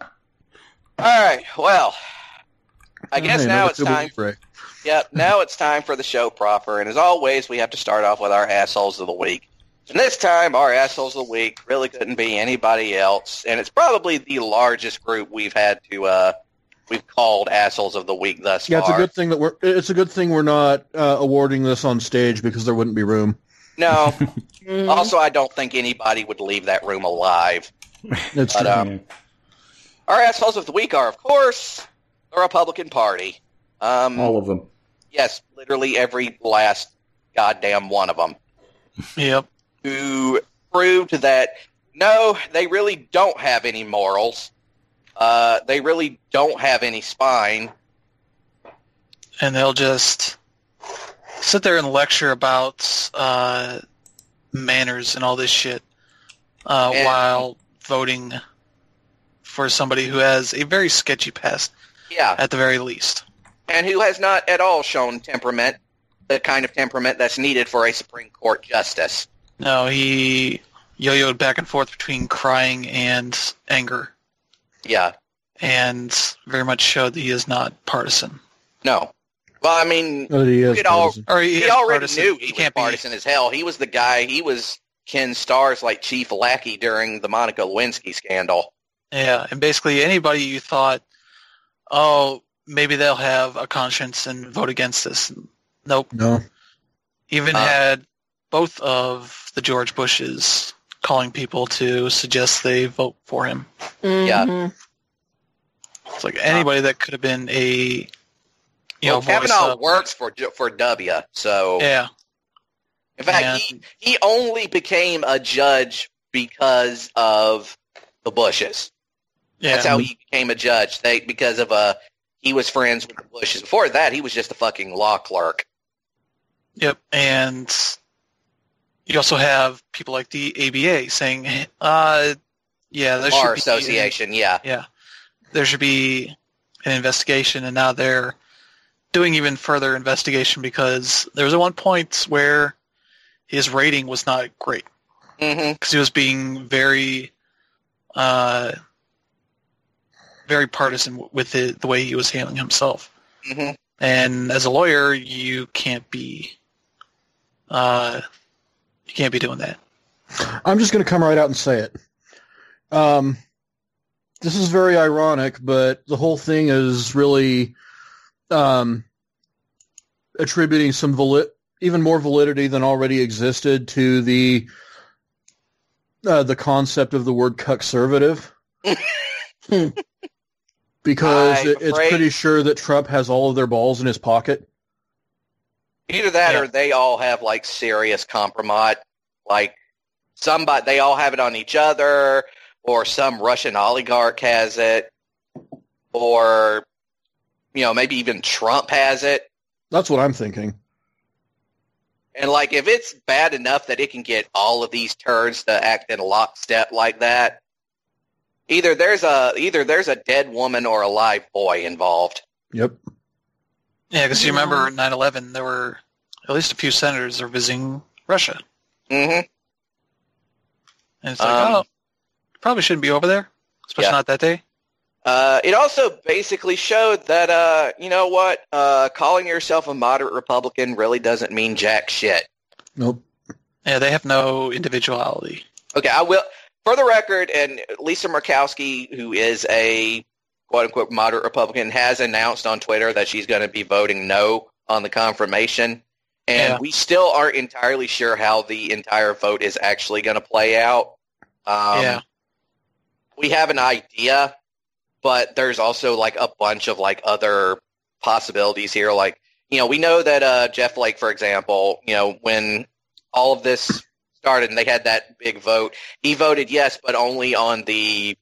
I guess now it's time. Yep, now it's time for the show proper, and as always, we have to start off with our assholes of the week. And this time, our assholes of the week really couldn't be anybody else, and it's probably the largest group we've had to we've called assholes of the week thus Yeah, far. it's a good thing we're not awarding this on stage because there wouldn't be room. No. Mm. Also, I don't think anybody would leave that room alive. It's But, true. Our assholes of the week are, of course, the Republican Party. All of them. Yes, literally every last goddamn one of them. Yep. Who proved that, no, they really don't have any morals. They really don't have any spine. And they'll just sit there and lecture about manners and all this shit while voting for somebody who has a very sketchy past, Yeah, at the very least. and who has not at all shown temperament, the kind of temperament that's needed for a Supreme Court justice. No, he yo-yoed back and forth between crying and anger, Yeah, and very much showed that he is not partisan. no. Well, I mean, He is It all- partisan. Or he he is already partisan. knew He he was can't be. partisan as hell. He was the guy, he was Ken Starr's like chief lackey during the Monica Lewinsky scandal. Yeah, and basically anybody you thought, oh, maybe they'll have a conscience and vote against this. Nope. No. Even had both of the George Bushes calling people to suggest they vote for him. Mhm. It's like anybody that could have been a, Well, voice Kavanaugh of, works for W, so yeah, in fact, and- he only became a judge because of the Bushes. yeah. That's how he became a judge. Because of he was friends with the Bushes. Before that, he was just a fucking law clerk. Yep, and you also have people like the ABA saying, yeah, there Bar should be Association, yeah. there should be an investigation, and now they're doing even further investigation because there was at one point where his rating was not great hmm because he was being very, very partisan with the way he was handling himself. hmm And as a lawyer, you can't be doing that. I'm just going to come right out and say it. This is very ironic, but the whole thing is really attributing some even more validity than already existed to the concept of the word cuckservative. Because I'm it's afraid- pretty sure that Trump has all of their balls in his pocket. Either that Yeah. or they all have like serious compromise. Like they all have it on each other, or some Russian oligarch has it, or maybe even Trump has it. That's what I'm thinking. And like if it's bad enough that it can get all of these turds to act in lockstep like that, either there's a dead woman or a live boy involved. Yep. Yeah, because you remember 9/11, there were at least a few senators that were visiting Russia. hmm And it's like, probably shouldn't be over there, especially Yeah. not that day. It also basically showed that, calling yourself a moderate Republican really doesn't mean jack shit. Nope. Yeah, they have no individuality. Okay, I will, for the record, and Lisa Murkowski, who is a quote-unquote moderate Republican, has announced on Twitter that she's going to be voting no on the confirmation. And Yeah. we still aren't entirely sure how the entire vote is actually going to play out. Yeah. We have an idea, but there's also like a bunch of like other possibilities here. Like, we know that Jeff Flake, for example, when all of this started and they had that big vote, he voted yes, but only on the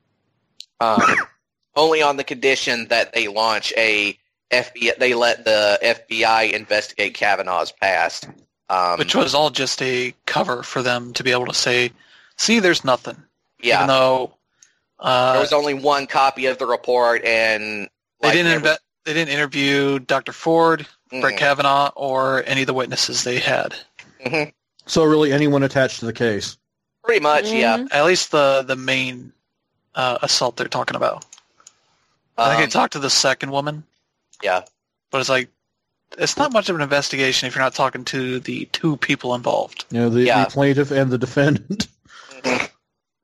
condition that they launch a FBI. They let the FBI investigate Kavanaugh's past, Which was all just a cover for them to be able to say, see, there's nothing. yeah. Even though There was only one copy of the report, and they like, didn't they didn't interview Dr. Ford, Brett Mhm. Kavanaugh, or any of the witnesses they had. Mhm. So really anyone attached to the case. Pretty much, yeah. At least the main assault they're talking about. I think they talked to the second woman, Yeah. but it's like, it's not much of an investigation if you're not talking to the two people involved. The Yeah. plaintiff and the defendant.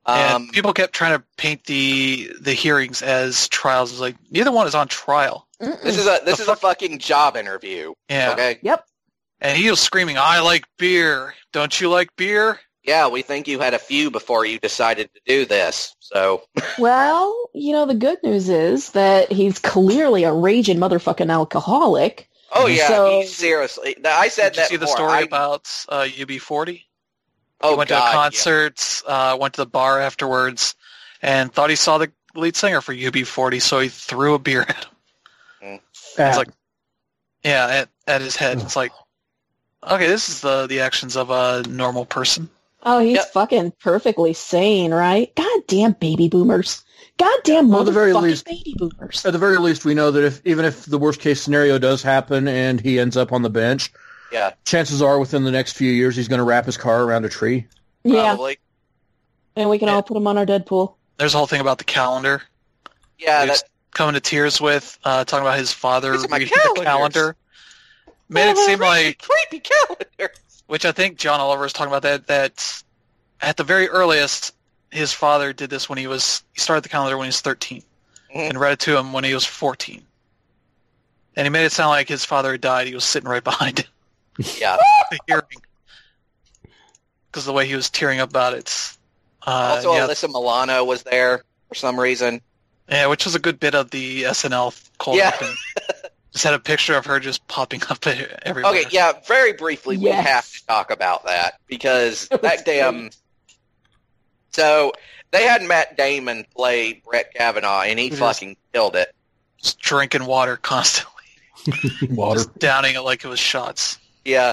And people kept trying to paint the hearings as trials. It was like, neither one is on trial. This is a fucking job interview. Yeah. Okay. Yep. And he was screaming, "I like beer. Don't you like beer?" Yeah, we think you had a few before you decided to do this. So. Well, the good news is that he's clearly a raging motherfucking alcoholic. Oh yeah, So- he seriously. I said Did you that see the before. story about UB40? Oh He went God, to a yeah. concert, went to the bar afterwards, and thought he saw the lead singer for UB40, so he threw a beer at him. It's like, yeah, at his head. It's like, okay, this is the actions of a normal person. Oh, he's Yep. fucking perfectly sane, right? Goddamn baby boomers. Goddamn Well, at the very motherfucking least- baby boomers. At the very least, we know that even if the worst case scenario does happen and he ends up on the bench, Yeah, chances are within the next few years he's going to wrap his car around a tree. Yeah, probably. and we can all put him on our Deadpool. There's a whole thing about the calendar. Yeah, He was that, coming to tears with, talking about his father These are my reading the calendar. Made it seem like, creepy calendar. which I think John Oliver was talking about, that at the very earliest, his father did this when he started the calendar when he was 13 Mhm. and read it to him when he was 14. And he made it sound like his father had died. He was sitting right behind Yeah. the hearing. Because the way he was tearing up about it. Also, yeah, Alyssa Milano was there for some reason. yeah, which was a good bit of the SNL cold Yeah. open. Just had a picture of her just popping up everywhere. Okay, yeah, very briefly, we Yes. have to talk about that because It was that damn. great. So they had Matt Damon play Brett Kavanaugh, and he Who fucking killed it. Just drinking water constantly. Water. Just downing it like it was shots. Yeah.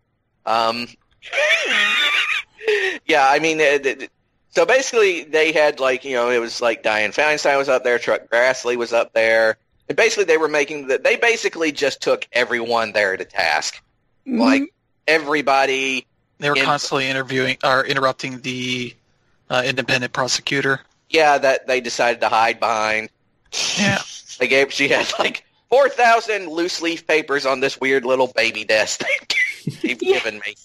Yeah, I mean, so basically they had it was like Dianne Feinstein was up there, Chuck Grassley was up there, and basically they were they basically just took everyone there to task. Like everybody. They were In- constantly interrupting the independent prosecutor. Yeah, that they decided to hide behind. Yeah. She had like 4,000 loose leaf papers on this weird little baby desk they've given me.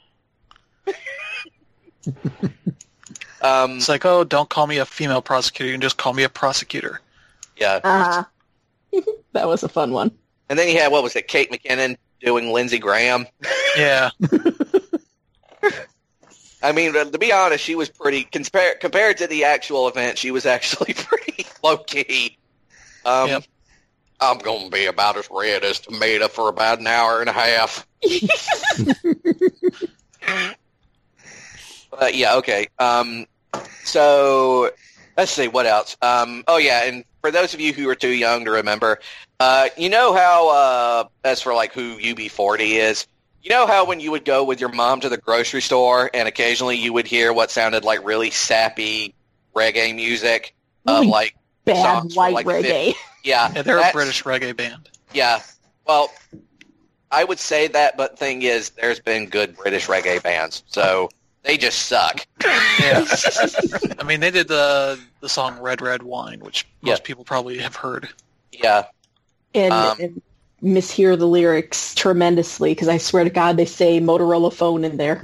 It's like, oh, don't call me a female prosecutor. You can just call me a prosecutor. Yeah. That was a fun one. And then you had, what was it, Kate McKinnon doing Lindsey Graham. Yeah. I mean, to be honest, she was pretty, compared to the actual event, she was actually pretty low-key. Yep. I'm going to be about as red as tomato for about an hour and a half. But yeah, okay. So let's see, what else? Oh yeah, and for those of you who are too young to remember, you know how, as for like who UB40 is, you know how when you would go with your mom to the grocery store and occasionally you would hear what sounded like really sappy reggae music of Really like Bad songs from, white like, reggae. Yeah, Yeah, they're a that's- British reggae band. Yeah, well, I would say that, but thing is, there's been good British reggae bands, so they just suck. Yeah. I mean, they did the song Red Red Wine, which most people probably have heard. Yeah, And mishear the lyrics tremendously because I swear to God they say Motorola phone in there.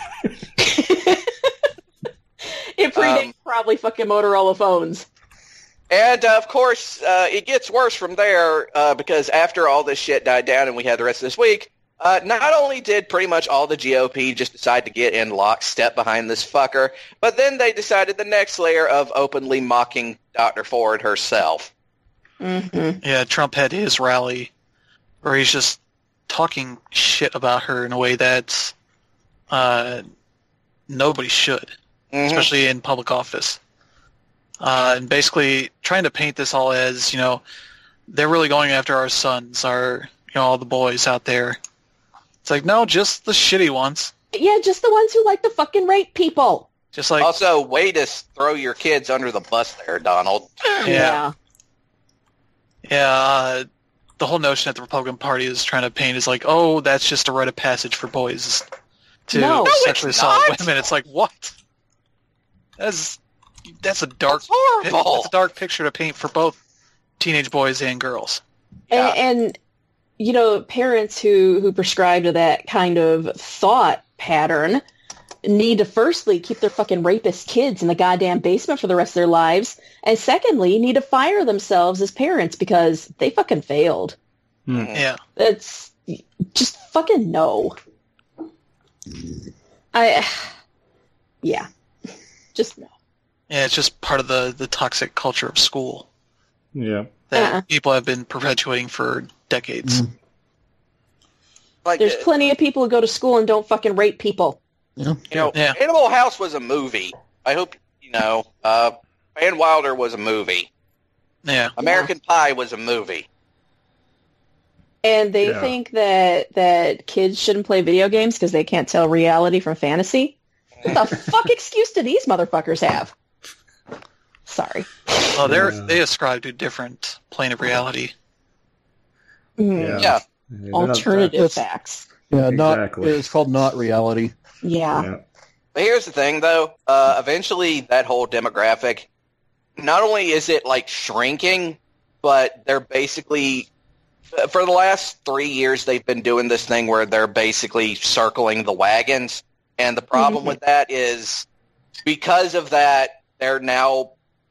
It predates probably fucking Motorola phones. and of course, it gets worse from there because after all this shit died down and we had the rest of this week, not only did pretty much all the GOP just decide to get in lockstep behind this fucker, but then they decided the next layer of openly mocking Dr. Ford herself. Mm-hmm. Yeah, Trump had his rally where he's just talking shit about her in a way that nobody should, Mhm. especially in public office. And basically trying to paint this all as, they're really going after our sons, all the boys out there. It's like, no, just the shitty ones. Yeah, just the ones who like to fucking rape people. Just like, Also, way to throw your kids under the bus there, Donald. yeah, the whole notion that the Republican Party is trying to paint is like, oh, that's just a rite of passage for boys to No. No, sexually it's assault not. women. It's like, what? That's a dark, It's horrible. That's a dark picture to paint for both teenage boys and girls. Yeah. And parents who prescribe to that kind of thought pattern need to firstly keep their fucking rapist kids in the goddamn basement for the rest of their lives, and secondly, need to fire themselves as parents because they fucking failed. Yeah. That's just fucking no. Just no. Yeah, it's just part of the toxic culture of school Yeah. that people have been perpetuating for decades. Like, There's plenty of people who go to school and don't fucking rape people. Yeah. Yeah. Animal House was a movie. I hope you know. Van Wilder was a movie. Yeah. American Pie was a movie. And they Yeah. think that kids shouldn't play video games because they can't tell reality from fantasy. What the fuck excuse do these motherfuckers have? Sorry. Oh, they ascribe to a different plane of reality. Yeah. They're not Alternative That's- facts. Yeah, Exactly. it's called not reality. Yeah. Yeah. But here's the thing, though. Eventually, that whole demographic, not only is it like shrinking, but they're basically, for the last 3 years, they've been doing this thing where they're basically circling the wagons. And the problem with that is because of that, they're now,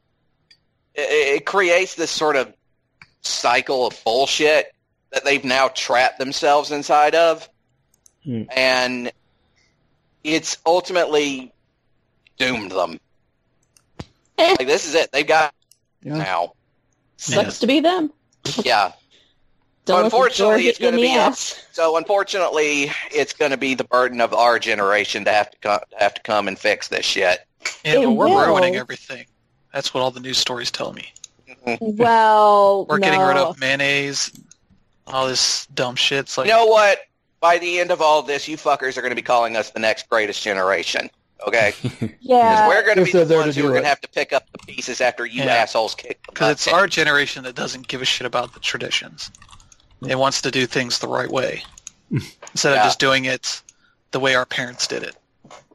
it creates this sort of cycle of bullshit that they've now trapped themselves inside of. And it's ultimately doomed them. Like, this is it. They've got Yeah. now. Sucks to be them. Yeah. Don't Unfortunately, let the door it's hit you going to in be the up. ass. So unfortunately, it's going to be the burden of our generation to have to come and fix this shit. Yeah, It but we're will. ruining everything. That's what all the news stories tell me. Well, We're getting rid no. of mayonnaise, all this dumb shit. It's like, You know what? By the end of all this, you fuckers are going to be calling us the next greatest generation. Okay? Because Yeah. we're going to if be they're the there to ones who do are going it. to have to pick up the pieces after you Yeah. assholes kick the because it's bucket. our generation that doesn't give a shit about the traditions. It wants to do things the right way instead Yeah. of just doing it the way our parents did it.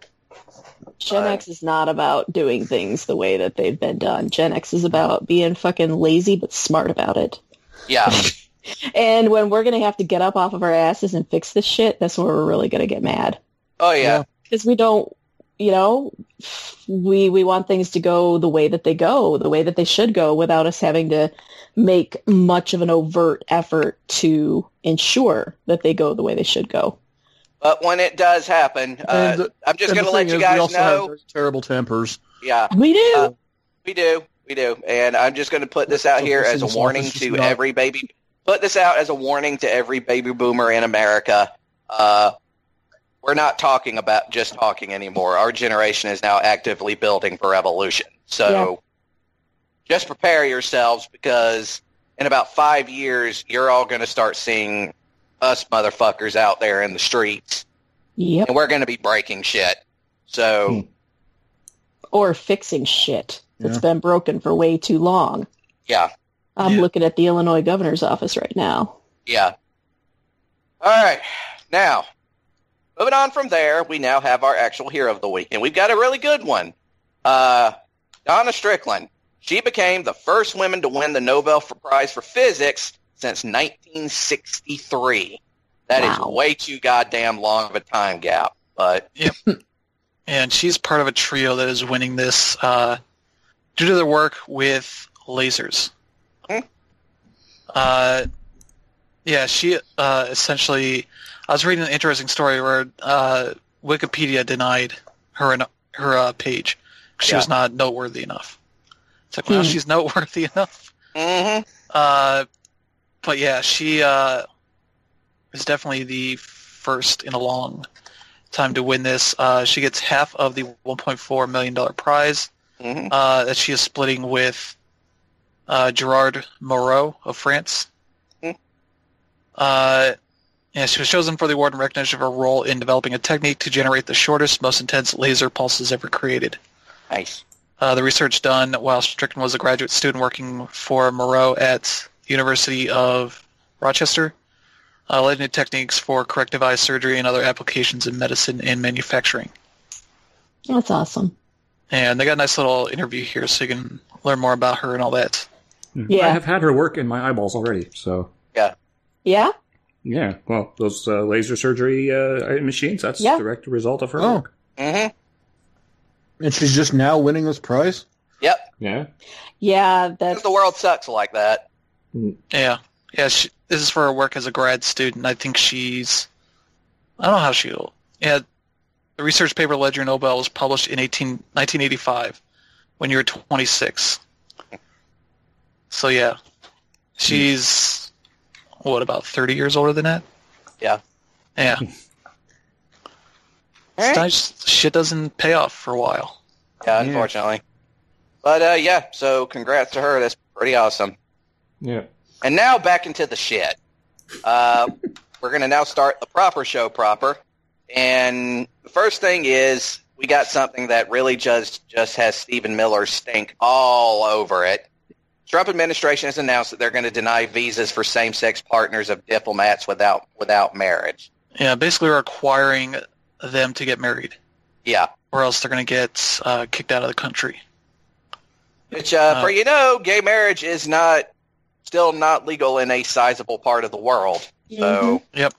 Gen X is not about doing things the way that they've been done. Gen X is about being fucking lazy but smart about it. Yeah. And when we're going to have to get up off of our asses and fix this shit, that's where we're really going to get mad. Oh, yeah. Yeah. Because we don't, you know, we want things to go the way that they go, the way that they should go, without us having to make much of an overt effort to ensure that they go the way they should go. But when it does happen, And I'm just and going to the let thing you is, guys we also have know. very terrible tempers. Yeah. We do. We do. And I'm just going to put this out So here this as a is warning just to not- every baby. Put this out as a warning to every baby boomer in America. We're not talking about just talking anymore. Our generation is now actively building for revolution. So just prepare yourselves, because in about 5 years, you're all going to start seeing us motherfuckers out there in the streets, Yep. and we're going to be breaking shit. So, Or fixing shit that's Yeah. been broken for way too long. yeah. I'm Yeah. looking at the Illinois governor's office right now. Yeah. All right. Now, moving on from there, we now have our actual hero of the week, and we've got a really good one. Donna Strickland. She became the first woman to win the Nobel Prize for Physics since 1963. That is Wow. way too goddamn long of a time gap. But And she's part of a trio that is winning this due to their work with lasers. She essentially... I was reading an interesting story where Wikipedia denied her page because she was not noteworthy enough. It's like, well, she's noteworthy enough. mhm. But yeah, she is definitely the first in a long time to win this. She gets half of the $1.4 million prize Mhm. that she is splitting with Gerard Moreau of France. She was chosen for the award in recognition of her role in developing a technique to generate the shortest, most intense laser pulses ever created. Nice. The research done while Strickland was a graduate student working for Moreau at the University of Rochester led new techniques for corrective eye surgery and other applications in medicine and manufacturing. That's awesome. And they got a nice little interview here so you can learn more about her and all that. Yeah. I have had her work in my eyeballs already, so Yeah? yeah. Well, those laser surgery machines, that's Yeah. a direct result of her Oh. work. Mm-hmm. And she's just now winning this prize? Yep. Yeah. Yeah, that's Because the world sucks like that. Yeah. Yeah, this is for her work as a grad student. I think I don't know how she... Yeah, the research paper Ledger Nobel was published in 1985, when you were 26. So yeah, she's, what, about 30 years older than that? Yeah. Yeah. All right. Sometimes shit doesn't pay off for a while. Yeah, unfortunately. But yeah, so congrats to her. That's pretty awesome. Yeah. And now back into the shit. We're going to now start the proper show proper. And the first thing is we got something that really just has Stephen Miller's stink all over it. Trump administration has announced that they're going to deny visas for same-sex partners of diplomats without marriage. Yeah, basically requiring them to get married, Yeah. or else they're going to get kicked out of the country. Which, for gay marriage is still not legal in a sizable part of the world. So, Yep.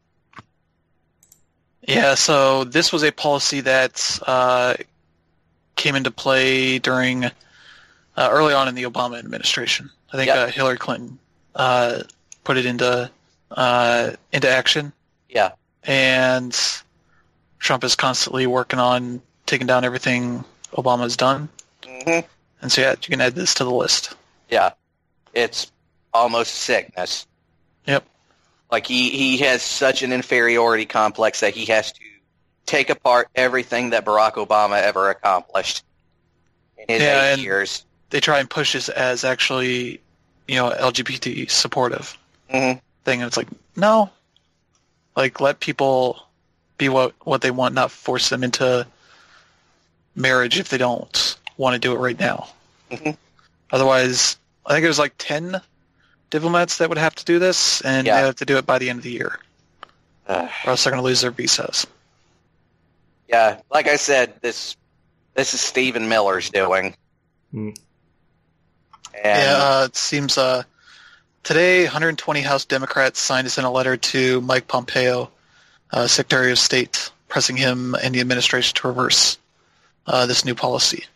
Yeah, so this was a policy that came into play during early on in the Obama administration. I think Hillary Clinton put it into action, yeah. and Trump is constantly working on taking down everything Obama's done. Mm-hmm. And so, yeah, you can add this to the list. Yeah. It's almost sickness. Yep. Like, he has such an inferiority complex that he has to take apart everything that Barack Obama ever accomplished in his 8 years. They try and push this as actually, LGBT supportive Mm-hmm. thing, and it's like, no. Like, let people be what they want, not force them into marriage if they don't want to do it right now. Mm-hmm. Otherwise, I think it was like 10 diplomats that would have to do this, and they have to do it by the end of the year. Or else they're going to lose their visas. Yeah, like I said, this is Stephen Miller's doing. Mm. And It seems today 120 House Democrats signed us in a letter to Mike Pompeo, Secretary of State, pressing him and the administration to reverse this new policy.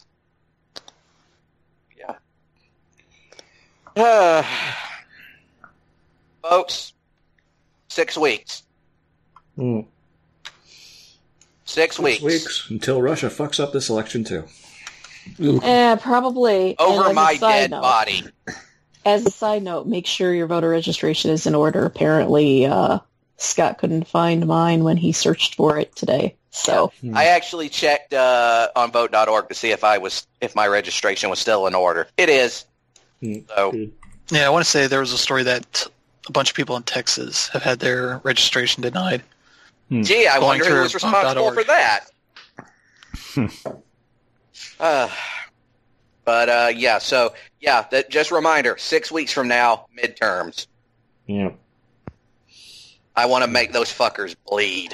folks, 6 weeks. 6 weeks. Until Russia fucks up this election, too. Probably. Over And my dead body. As a side note, make sure your voter registration is in order. Apparently, Scott couldn't find mine when he searched for it today. So I actually checked on vote.org to see if my registration was still in order. It is. So Yeah, I want to say there was a story that a bunch of people in Texas have had their registration denied. gee, I wonder who was responsible for that. Just reminder, 6 weeks from now, midterms. Yeah. I want to make those fuckers bleed.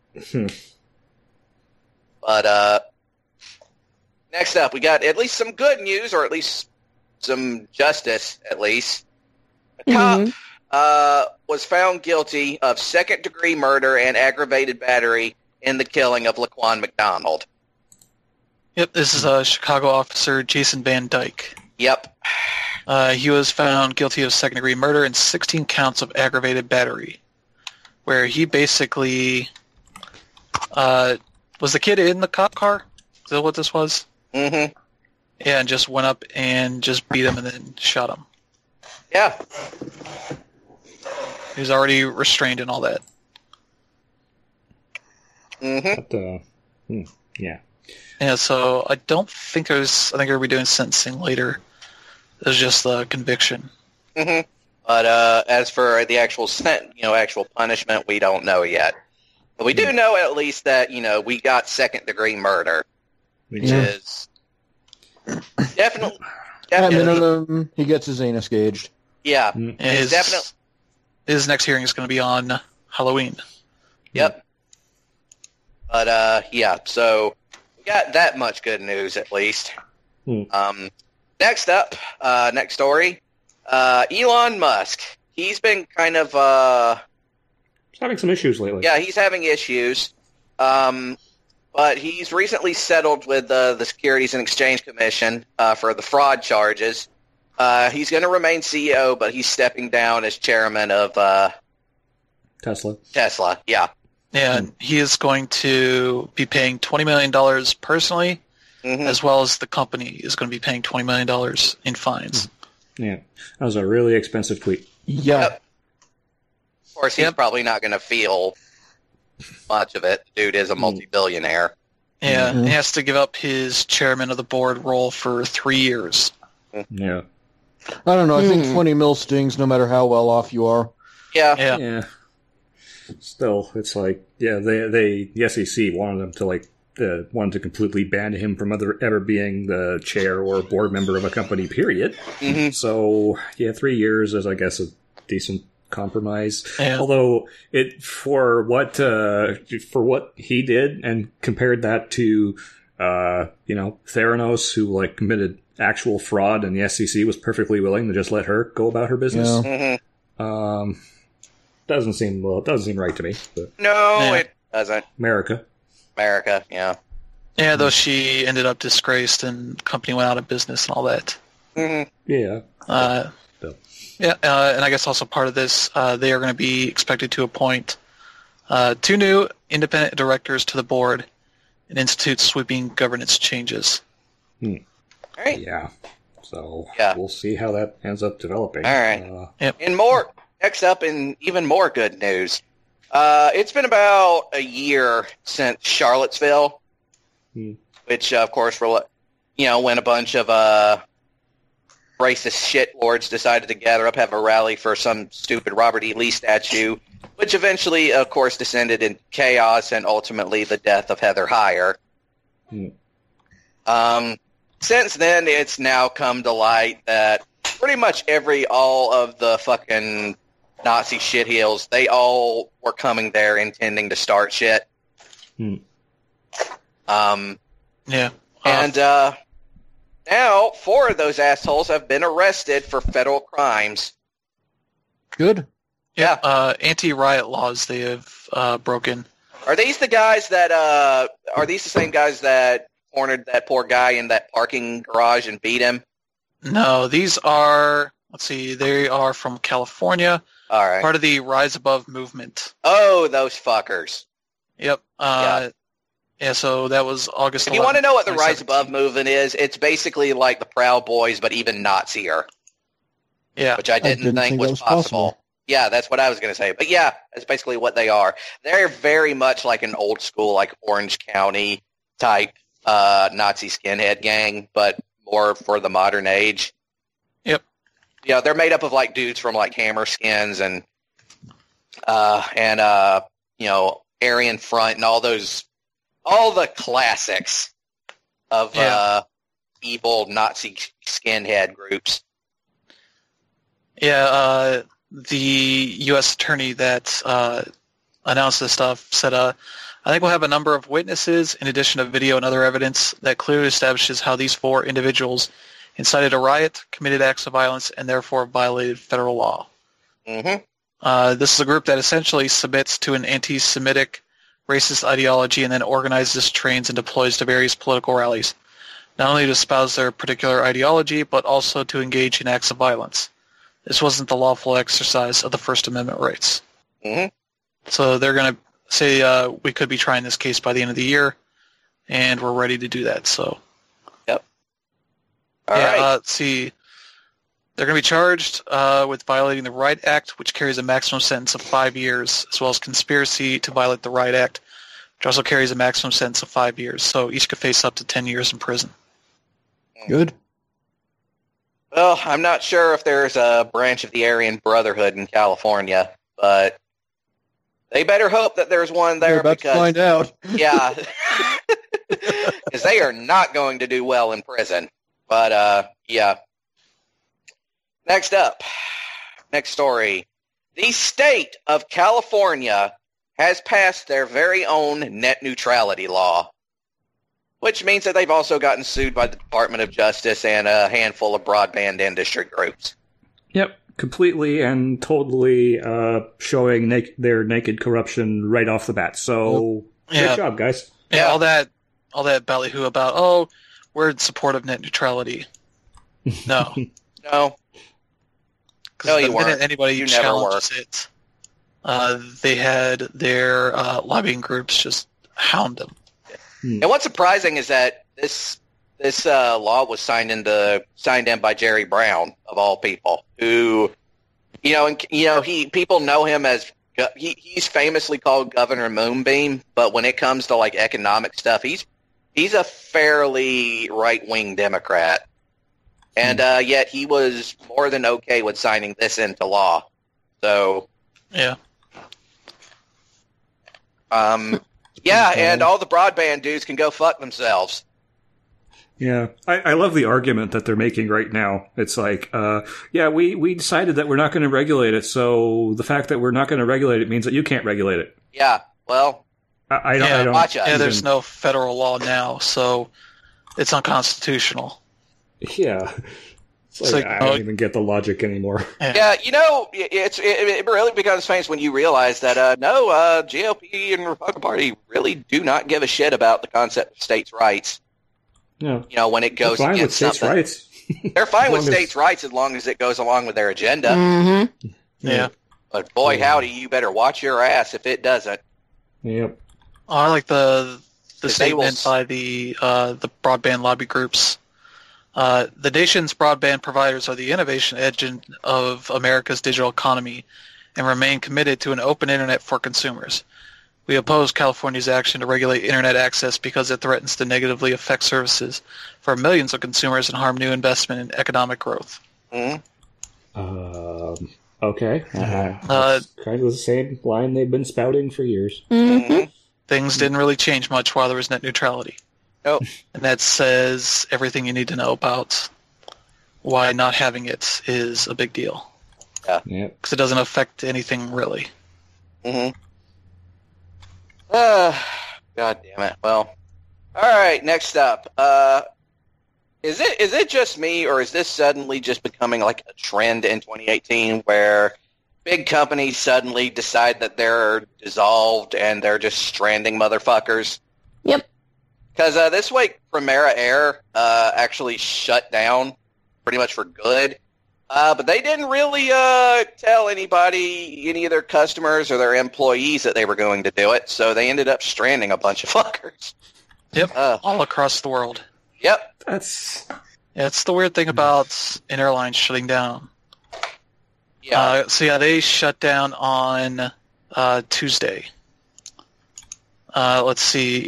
But next up, we got at least some good news, or at least some justice, at least. A cop was found guilty of second-degree murder and aggravated battery in the killing of Laquan McDonald. Yep, this is Chicago officer Jason Van Dyke. Yep. He was found guilty of second-degree murder and 16 counts of aggravated battery, where he basically was the kid in the cop car? Is that what this was? Mm-hmm. Yeah, and just went up and just beat him and then shot him. Yeah. He was already restrained and all that. Mm-hmm. But, yeah. Yeah, so I don't think I think we're going to be doing sentencing later. It was just the conviction. Mm-hmm. But as for the actual actual punishment, we don't know yet. But we do know at least that, we got second-degree murder, which is definitely... At minimum, he gets his anus gauged. Yeah. His next hearing is going to be on Halloween. Yep. But, so we got that much good news, at least. Next up, next story, Elon Musk. He's been kind of... He's having some issues lately. Yeah, he's having issues. but he's recently settled with the Securities and Exchange Commission for the fraud charges. He's going to remain CEO, but he's stepping down as chairman of Tesla. Yeah. Yeah, he is going to be paying $20 million personally, as well as the company is going to be paying $20 million in fines. Yeah, that was a really expensive tweet. Yeah. Yep. Of course, he's probably not going to feel much of it. The dude is a multi-billionaire. Yeah, he has to give up his chairman of the board role for 3 years. Yeah. I don't know. I think 20 mil stings no matter how well off you are. Yeah. Yeah. Still, it's like, the SEC wanted him to wanted to completely ban him from ever being the chair or board member of a company, period. Mm-hmm. So, 3 years is, I guess, a decent compromise. Yeah. Although, for what he did and compared that to, Theranos, who, committed actual fraud, and the SEC was perfectly willing to just let her go about her business. Yeah. Mm-hmm. Doesn't seem right to me. But No, it doesn't. America, yeah. Yeah, though she ended up disgraced and the company went out of business and all that. Mm-hmm. yeah. And I guess also part of this, they are going to be expected to appoint 2 new independent directors to the board and institute sweeping governance changes. All right. Yeah. So Yeah. we'll see how that ends up developing. All right. Yep. Next up, in even more good news, it's been about a year since Charlottesville, which, of course, when a bunch of racist shitlords decided to gather up, have a rally for some stupid Robert E. Lee statue, which eventually, of course, descended in chaos and ultimately the death of Heather Heyer. Since then, it's now come to light that pretty much all of the fucking Nazi shitheels, they all were coming there intending to start shit. Yeah. And now 4 of those assholes have been arrested for federal crimes. Good. Yeah. Anti-riot laws they have broken. Are these the guys that, are these the same guys that cornered that poor guy in that parking garage and beat him? No, these are, they are from California, All right. part of the Rise Above movement. Oh, those fuckers. Yep. Yeah, so that was August 11th. If you want to know what the Rise 2017. Above movement is, it's basically like the Proud Boys, but even Nazier, Yeah. which I didn't think was possible. Yeah, that's what I was going to say. But yeah, that's basically what they are. They're very much like an old school, like Orange County type Nazi skinhead gang, but more for the modern age. Yep. Yeah, they're made up of like dudes from like Hammerskins and Aryan Front and all the classics of evil Nazi skinhead groups. Yeah, the U.S. attorney that announced this stuff said, I think we'll have a number of witnesses in addition to video and other evidence that clearly establishes how these 4 individuals incited a riot, committed acts of violence, and therefore violated federal law. Mm-hmm. This is a group that essentially submits to an anti-Semitic, racist ideology and then organizes, trains, and deploys to various political rallies, not only to espouse their particular ideology, but also to engage in acts of violence. This wasn't the lawful exercise of the First Amendment rights. Mm-hmm. So they're going to say we could be trying this case by the end of the year, and we're ready to do that. So, yep. All right. Let's see. They're going to be charged with violating the Riot Act, which carries a maximum sentence of 5 years, as well as conspiracy to violate the Riot Act, which also carries a maximum sentence of 5 years. So each could face up to 10 years in prison. Good. Well, I'm not sure if there's a branch of the Aryan Brotherhood in California, but they better hope that there's one there. We're about to find out. Yeah, because they are not going to do well in prison. But, yeah. Next up, next story. The state of California has passed their very own net neutrality law, which means that they've also gotten sued by the Department of Justice and a handful of broadband industry groups. Yep, completely and totally showing their naked corruption right off the bat. So, Yeah. Good job, guys. Yeah, all that ballyhoo about, we're in support of net neutrality. No. No. Because No, the you minute weren't. anybody You never challenges it, they had their lobbying groups just hound them. And what's surprising is that this law was signed in by Jerry Brown, of all people, who, people know him as he's famously called Governor Moonbeam, but when it comes to like economic stuff, he's a fairly right-wing Democrat. And yet he was more than okay with signing this into law. So, yeah. And all the broadband dudes can go fuck themselves. Yeah, I love the argument that they're making right now. It's like, we decided that we're not going to regulate it, so the fact that we're not going to regulate it means that you can't regulate it. Yeah, well, I don't watch us. Yeah, there's no federal law now, so it's unconstitutional. Yeah. It's like, I don't even get the logic anymore. Yeah, it really becomes famous when you realize that, GOP and Republican Party really do not give a shit about the concept of states' rights. Yeah. When it goes fine against with states' something. rights. They're fine with states' rights as long as it goes along with their agenda. Mm-hmm. Yeah. But boy, howdy, you better watch your ass if it doesn't. Yep. Oh, I like the They statement by the broadband lobby groups. The nation's broadband providers are the innovation engine of America's digital economy and remain committed to an open internet for consumers. We oppose California's action to regulate internet access because it threatens to negatively affect services for millions of consumers and harm new investment and economic growth. Mm-hmm. Okay. That's kind of the same line they've been spouting for years. Mm-hmm. Things didn't really change much while there was net neutrality. Nope. And that says everything you need to know about why not having it is a big deal. Yeah. Because it doesn't affect anything really. Mm-hmm. God damn it. Well, all right, next up. Is it just me, or is this suddenly just becoming like a trend in 2018 where big companies suddenly decide that they're dissolved and they're just stranding motherfuckers? Yep. Because this week, Primera Air actually shut down pretty much for good. But they didn't really tell anybody, any of their customers or their employees that they were going to do it. So they ended up stranding a bunch of fuckers. Yep, all across the world. Yep. That's the weird thing about an airline shutting down. Yeah. They shut down on Tuesday. Let's see.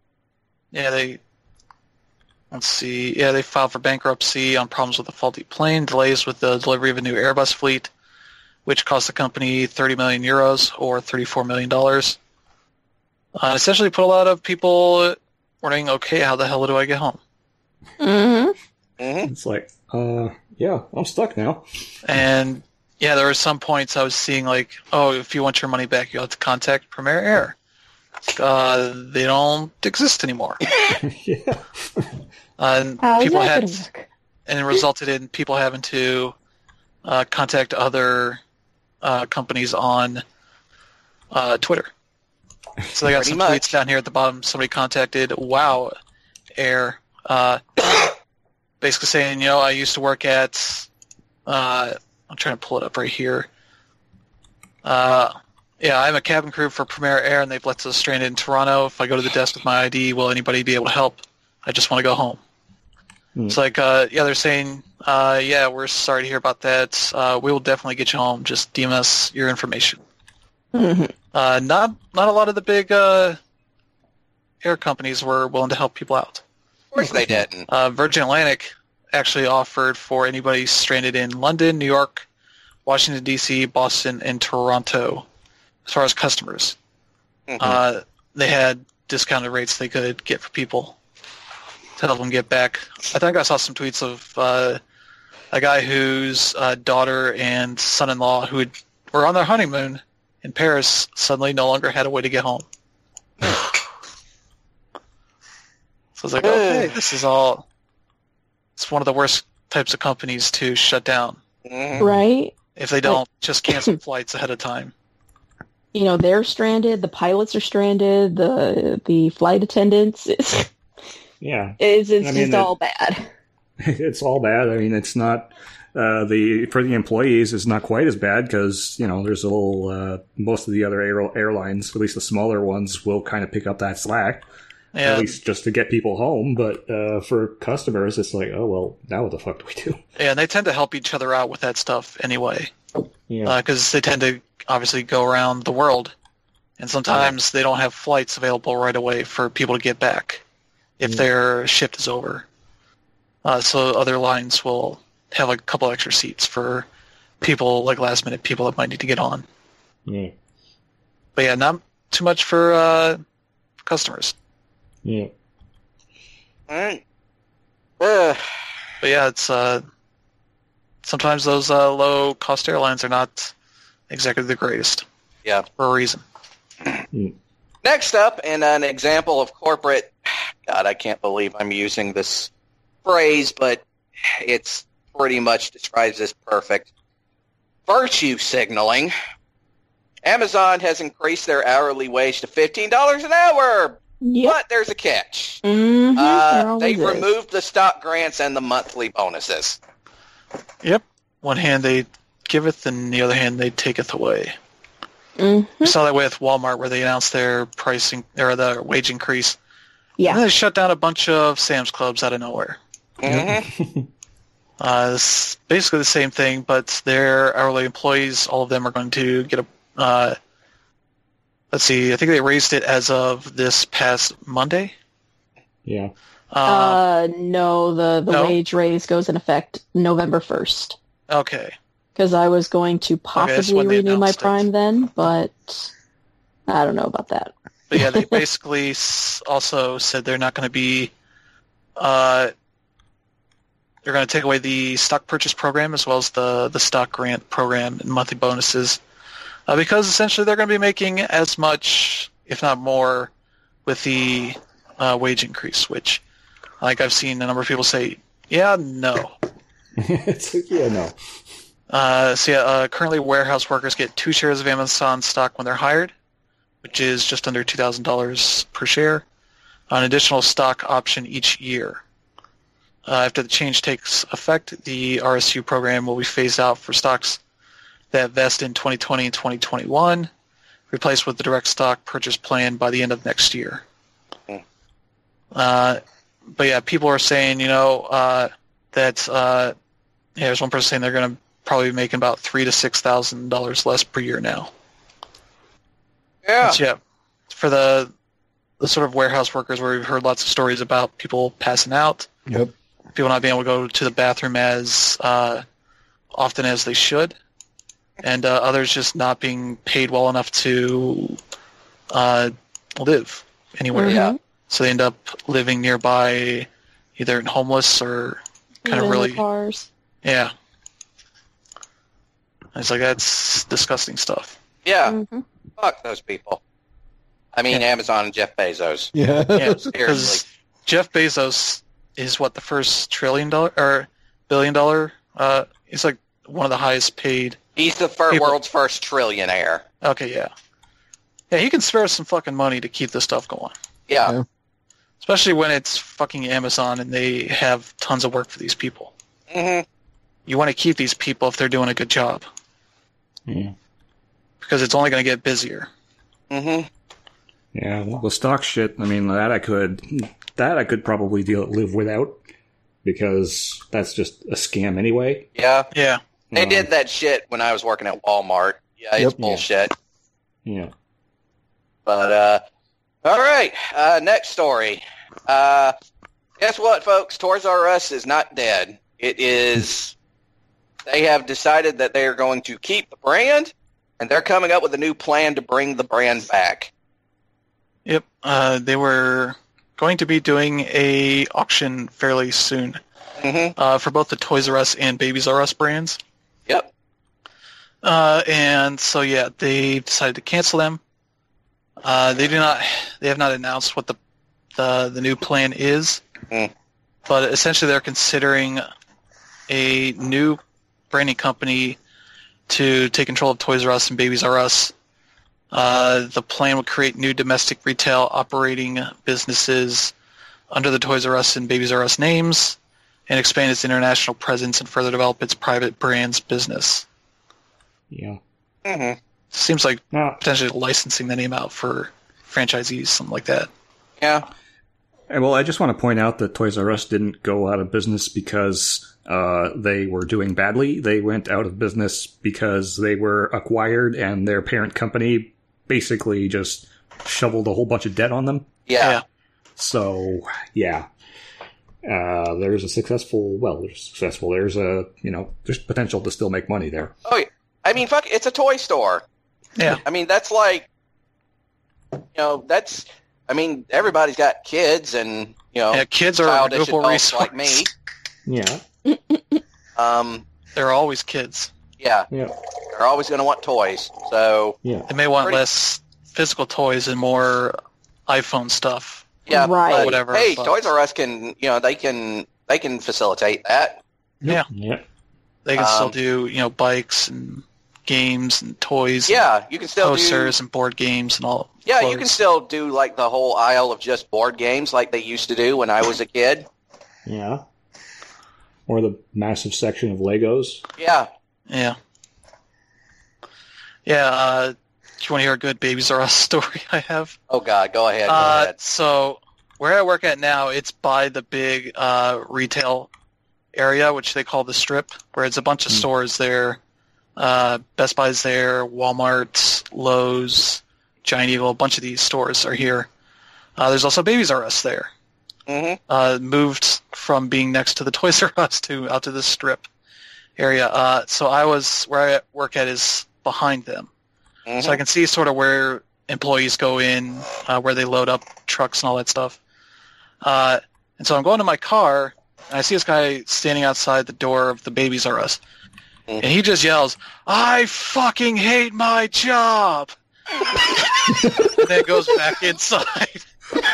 They filed for bankruptcy on problems with a faulty plane, delays with the delivery of a new Airbus fleet, which cost the company 30 million euros or $34 million. Essentially put a lot of people wondering, okay, how the hell do I get home? Mm-hmm. Mm-hmm. It's like, I'm stuck now. And yeah, there were some points I was seeing like, if you want your money back, you have to contact Primera Air. They don't exist anymore. Yeah. And How is people that had, gonna work? and it resulted in people having to contact other companies on Twitter. So they got Pretty some much. tweets down here at the bottom. Somebody contacted Wow Air, basically saying, I used to work at. I'm trying to pull it up right here. I'm a cabin crew for Primera Air, and they've left us stranded in Toronto. If I go to the desk with my ID, will anybody be able to help? I just want to go home. It's like, they're saying, we're sorry to hear about that. We will definitely get you home. Just DM us your information. Mm-hmm. Not a lot of the big air companies were willing to help people out. Of course they didn't. Virgin Atlantic actually offered for anybody stranded in London, New York, Washington, D.C., Boston, and Toronto, as far as customers. Mm-hmm. They had discounted rates they could get for people to help them get back. I think I saw some tweets of a guy whose daughter and son-in-law who were on their honeymoon in Paris suddenly no longer had a way to get home. So I was like, okay, this is all... It's one of the worst types of companies to shut down. Mm-hmm. Right? If they don't, just cancel flights ahead of time. they're stranded. The pilots are stranded. The flight attendants. Yeah. It's just all bad. It's all bad. I mean, it's not for the employees. It's not quite as bad because there's a little most of the other airlines, at least the smaller ones, will kind of pick up that slack. Yeah. At least just to get people home. But for customers, it's like, oh well, now what the fuck do we do? Yeah, and they tend to help each other out with that stuff anyway. Yeah. Because they tend to obviously go around the world, and sometimes they don't have flights available right away for people to get back if their shift is over. So other lines will have a couple extra seats for people, like last minute people that might need to get on. Yeah. But yeah, not too much for customers. Yeah. All right. But yeah, it's sometimes those low cost airlines are not exactly the greatest. Yeah. For a reason. Next up, in an example of corporate, God, I can't believe I'm using this phrase, but it's pretty much describes this perfect. Virtue signaling. Amazon has increased their hourly wage to $15 an hour, Yep. but there's a catch. Mm-hmm. There They always is. removed the stock grants and the monthly bonuses. Yep. One hand they giveth, and the other hand they taketh away. Mhm. We saw that with Walmart, where they announced their pricing or the wage increase. Yeah. And then they shut down a bunch of Sam's Clubs out of nowhere. Mm-hmm. It's basically the same thing, but their hourly employees, all of them are going to get a. Let's see. I think they raised it as of this past Monday. Yeah. No, the No? wage raise goes in effect November 1st. Okay. Because I was going to that's possibly when they renew my announced it. Prime then, but I don't know about that. But yeah, they basically also said they're not going to be. They're going to take away the stock purchase program as well as the stock grant program and monthly bonuses, because essentially they're going to be making as much, if not more, with the wage increase. Which, like I've seen a number of people say, yeah, no. It's like, yeah, no. Currently warehouse workers get 2 shares of Amazon stock when they're hired, which is just under $2,000 per share, an additional stock option each year. After the change takes effect, the RSU program will be phased out for stocks that vest in 2020 and 2021, replaced with the direct stock purchase plan by the end of next year. But yeah, people are saying, that there's one person saying they're going to probably be making about $3,000 to $6,000 less per year now. Yeah. Yeah, for the sort of warehouse workers where we've heard lots of stories about people passing out, Yep. people not being able to go to the bathroom as often as they should, and others just not being paid well enough to live anywhere. Mhm. Yeah. So they end up living nearby, either in homeless or kind Even of in the really, cars. yeah. It's like, that's disgusting stuff. Yeah. Mhm. Fuck those people. I mean, Amazon and Jeff Bezos. Yeah. Yeah, Seriously. because Jeff Bezos is the first $1 trillion or $1 billion. He's like one of the highest paid. He's the People. world's first trillionaire. Okay, yeah, he can spare some fucking money to keep this stuff going, Yeah. Yeah. especially when it's fucking Amazon and they have tons of work for these people. Mm-hmm. You want to keep these people if they're doing a good job, Yeah. because it's only going to get busier. Mm-hmm. Yeah, well, the stock shit, I mean, that I could probably live without, because that's just a scam anyway. Yeah. Yeah, They did that shit when I was working at Walmart. Yeah, it's Yep. bullshit. Yeah. But, all right. Next story. Guess what, folks? Toys R Us is not dead. It is, they have decided that they are going to keep the brand, and they're coming up with a new plan to bring the brand back. yep. They were going to be doing a auction fairly soon Mm-hmm. for both the Toys R Us and Babies R Us brands. Yep. And so yeah, they decided to cancel them. They have not announced what the new plan is, but essentially they're considering a new branding company to take control of Toys R Us and Babies R Us, The plan would create new domestic retail operating businesses under the Toys R Us and Babies R Us names and expand its international presence and further develop its private brands business. Yeah. Mm-hmm. Seems like Now, potentially licensing the name out for franchisees, something like that. Yeah. well, I just want to point out that Toys R Us didn't go out of business because they were doing badly. They went out of business because they were acquired and their parent company basically just shoveled a whole bunch of debt on them. Yeah. So, yeah. There's There's a, there's potential to still make money there. Oh, yeah. I mean, fuck, it's a toy store. Yeah. I mean, that's like, everybody's got kids and, Yeah, kids are a childish renewable adults resource. like me. Yeah. They're always kids. Yeah, Yeah. they're always going to want toys. So, Yeah. They may want Pretty- less physical toys and more iPhone stuff. yeah, Right. but, Whatever, hey, but- Toys R Us can, they can facilitate that. Yeah. They can still Um, do, bikes and games and toys, Yeah, you can still posters and board games and all. do. Yeah, you clothes. can still do like the whole aisle of just board games, like they used to do when I was a kid. Yeah. Or the massive section of Legos. Yeah. Yeah. Yeah, do you want to hear a good Babies R Us story I have? Oh God, go ahead. Go ahead. So where I work at now, it's by the big retail area, which they call the Strip, where it's a bunch of stores there. Best Buy's there, Walmart, Lowe's, Giant Eagle, a bunch of these stores are here. There's also Babies R Us there. Mm-hmm. Moved from being next to the Toys R Us out to the Strip area. So where I work at is behind them. Mm-hmm. So I can see sort of where employees go in, where they load up trucks and all that stuff. And so I'm going to my car, and I see this guy standing outside the door of the Babies R Us. And he just yells, "I fucking hate my job!" And then goes back inside.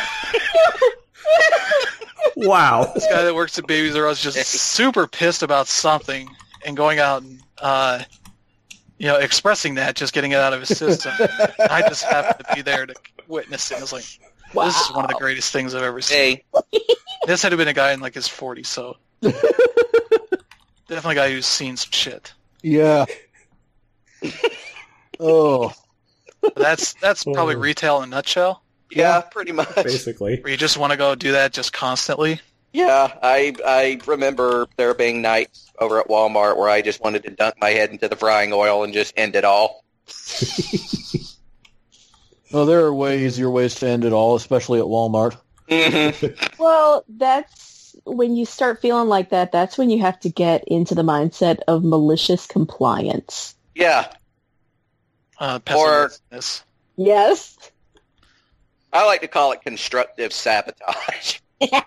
Wow. This guy that works at Babies R Us just super pissed about something and going out and, expressing that, just getting it out of his system. I just happened to be there to witness it. I was like, this is one of the greatest things I've ever seen. Hey, This had to have been a guy in like his 40s, so definitely a guy who's seen some shit. Yeah. Oh. But that's probably retail in a nutshell, yeah, pretty much. Basically. where you just want to go do that just constantly. Yeah, I remember there being nights over at Walmart where I just wanted to dunk my head into the frying oil and just end it all. Well, there are easier ways to end it all, especially at Walmart. Mm-hmm. Well, that's when you start feeling like that, that's when you have to get into the mindset of malicious compliance. Yeah, Pessimistic. Yes. I like to call it constructive sabotage.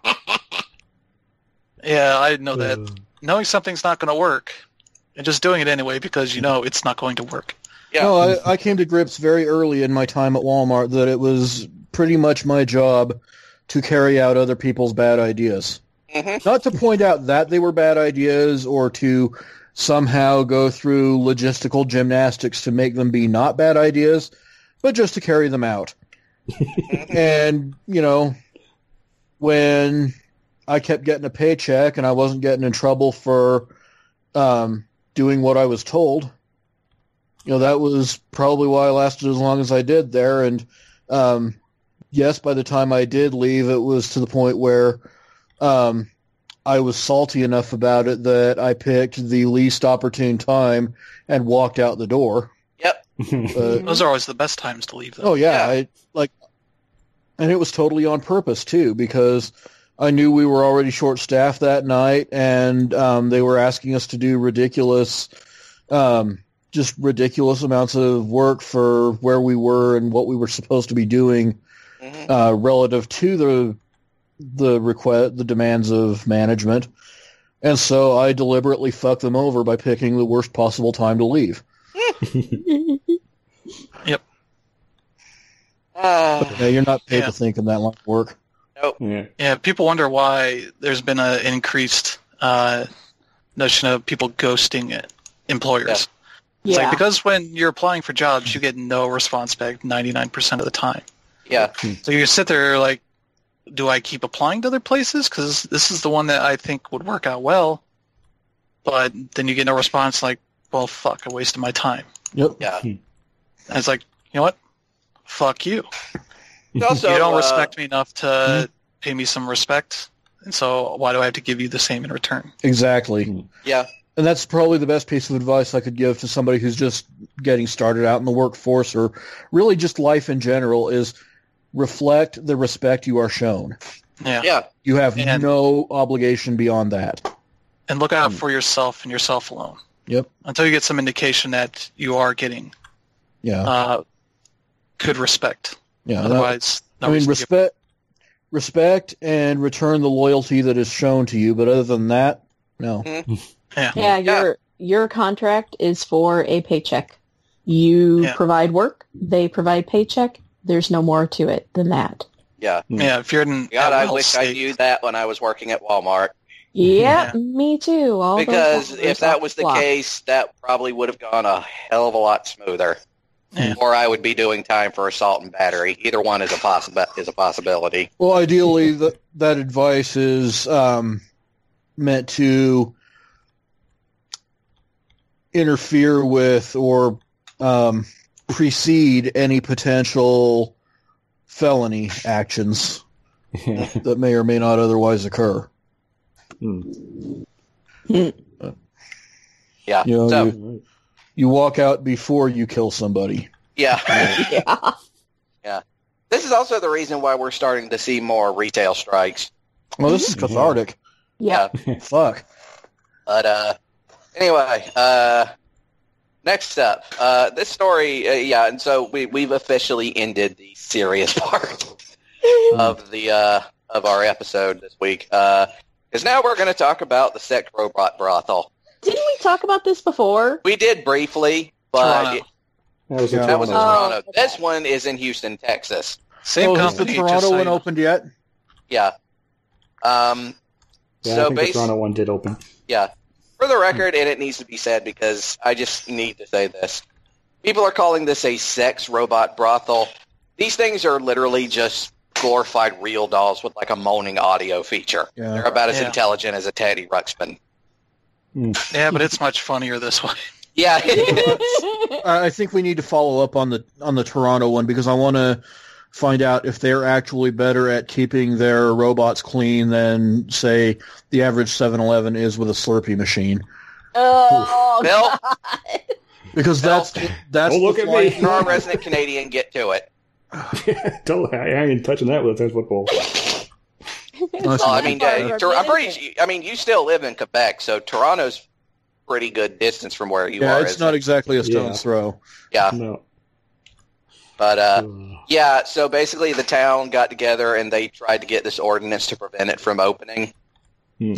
Yeah, I know that. Knowing something's not going to work and just doing it anyway because you know it's not going to work. Yeah. No, I came to grips very early in my time at Walmart that it was pretty much my job to carry out other people's bad ideas. Mm-hmm. Not to point out that they were bad ideas or to somehow go through logistical gymnastics to make them be not bad ideas, but just to carry them out. And, when I kept getting a paycheck and I wasn't getting in trouble for doing what I was told, that was probably why I lasted as long as I did there. And yes, by the time I did leave, it was to the point where I was salty enough about it that I picked the least opportune time and walked out the door. Yep. Those are always the best times to leave, though. Oh yeah, and it was totally on purpose too, because I knew we were already short-staffed that night, and they were asking us to do ridiculous amounts of work for where we were and what we were supposed to be doing relative to the demands of management. And so I deliberately fucked them over by picking the worst possible time to leave. Yep. Yeah, you're not paid Yeah. to think in that line of work. Nope. Yeah. Yeah, people wonder why there's been an increased notion of people ghosting employers. It's Yeah. like, because when you're applying for jobs, you get no response back 99% of the time. Yeah. So you sit there like, do I keep applying to other places? Because this is the one that I think would work out well. But then you get no response, like, well, fuck, I wasted my time. Yep. Yeah. And it's like, you know what? Fuck you. Also, You don't respect me enough to pay me some respect, and so why do I have to give you the same in return? Exactly. Yeah. And that's probably the best piece of advice I could give to somebody who's just getting started out in the workforce, or really just life in general, is reflect the respect you are shown. Yeah. Yeah. You have And- no obligation beyond that. And look out for yourself and yourself alone. Yep. Until you get some indication that you are getting Yeah. good respect. Yeah. Otherwise, no I mean, reason to give- respect and return the loyalty that is shown to you. But other than that, no. Yeah. Yeah, your contract is for a paycheck. You Yeah. provide work, they provide paycheck. There's no more to it than that. Yeah. Yeah, if you're in God, I well wish I state- knew that when I was working at Walmart. Yeah, Yeah. me too. All those Because hours if that off was the clock. case, that probably would have gone a hell of a lot smoother. Yeah. Or I would be doing time for assault and battery. Either one is a possibility. Well, ideally, that advice is meant to interfere with or precede any potential felony actions that may or may not otherwise occur. Yeah. You know, So, you walk out before you kill somebody. yeah. Yeah. This is also the reason why we're starting to see more retail strikes. Well, this is cathartic. Yeah. Fuck. But anyway, next up, this story, and so we've officially ended the serious part of the of our episode this week. Because now we're going to talk about the sex robot brothel. Didn't we talk about this before? We did briefly, but Toronto. That was a Yeah. that was in Toronto. Toronto. okay. This one is in Houston, Texas. Same Has the company. just Toronto so one you know. opened yet? Yeah. Yeah, So I think the base, Toronto one did open. yeah. For the record, and it needs to be said because I just need to say this. People are calling this a sex robot brothel. These things are literally just glorified real dolls with like a moaning audio feature. Yeah. They're about as Yeah. intelligent as a Teddy Ruxpin. Yeah, but it's much funnier this way. Yeah, it is. I think we need to follow up on the Toronto one because I want to find out if they're actually better at keeping their robots clean than, say, the average 7-Eleven is with a Slurpee machine. Oh, Bill, Because that's Don't look the at flying- me. you're our resident Canadian. Get to it. I ain't touching that with a 10-foot pole. That's Well, I not mean, bad. I'm pretty. I mean, you still live in Quebec, so Toronto's pretty good distance from where you yeah, are. it's isn't not it? exactly a stone's Yeah. throw. Yeah, No. but yeah. So basically, the town got together and they tried to get this ordinance to prevent it from opening. Hmm.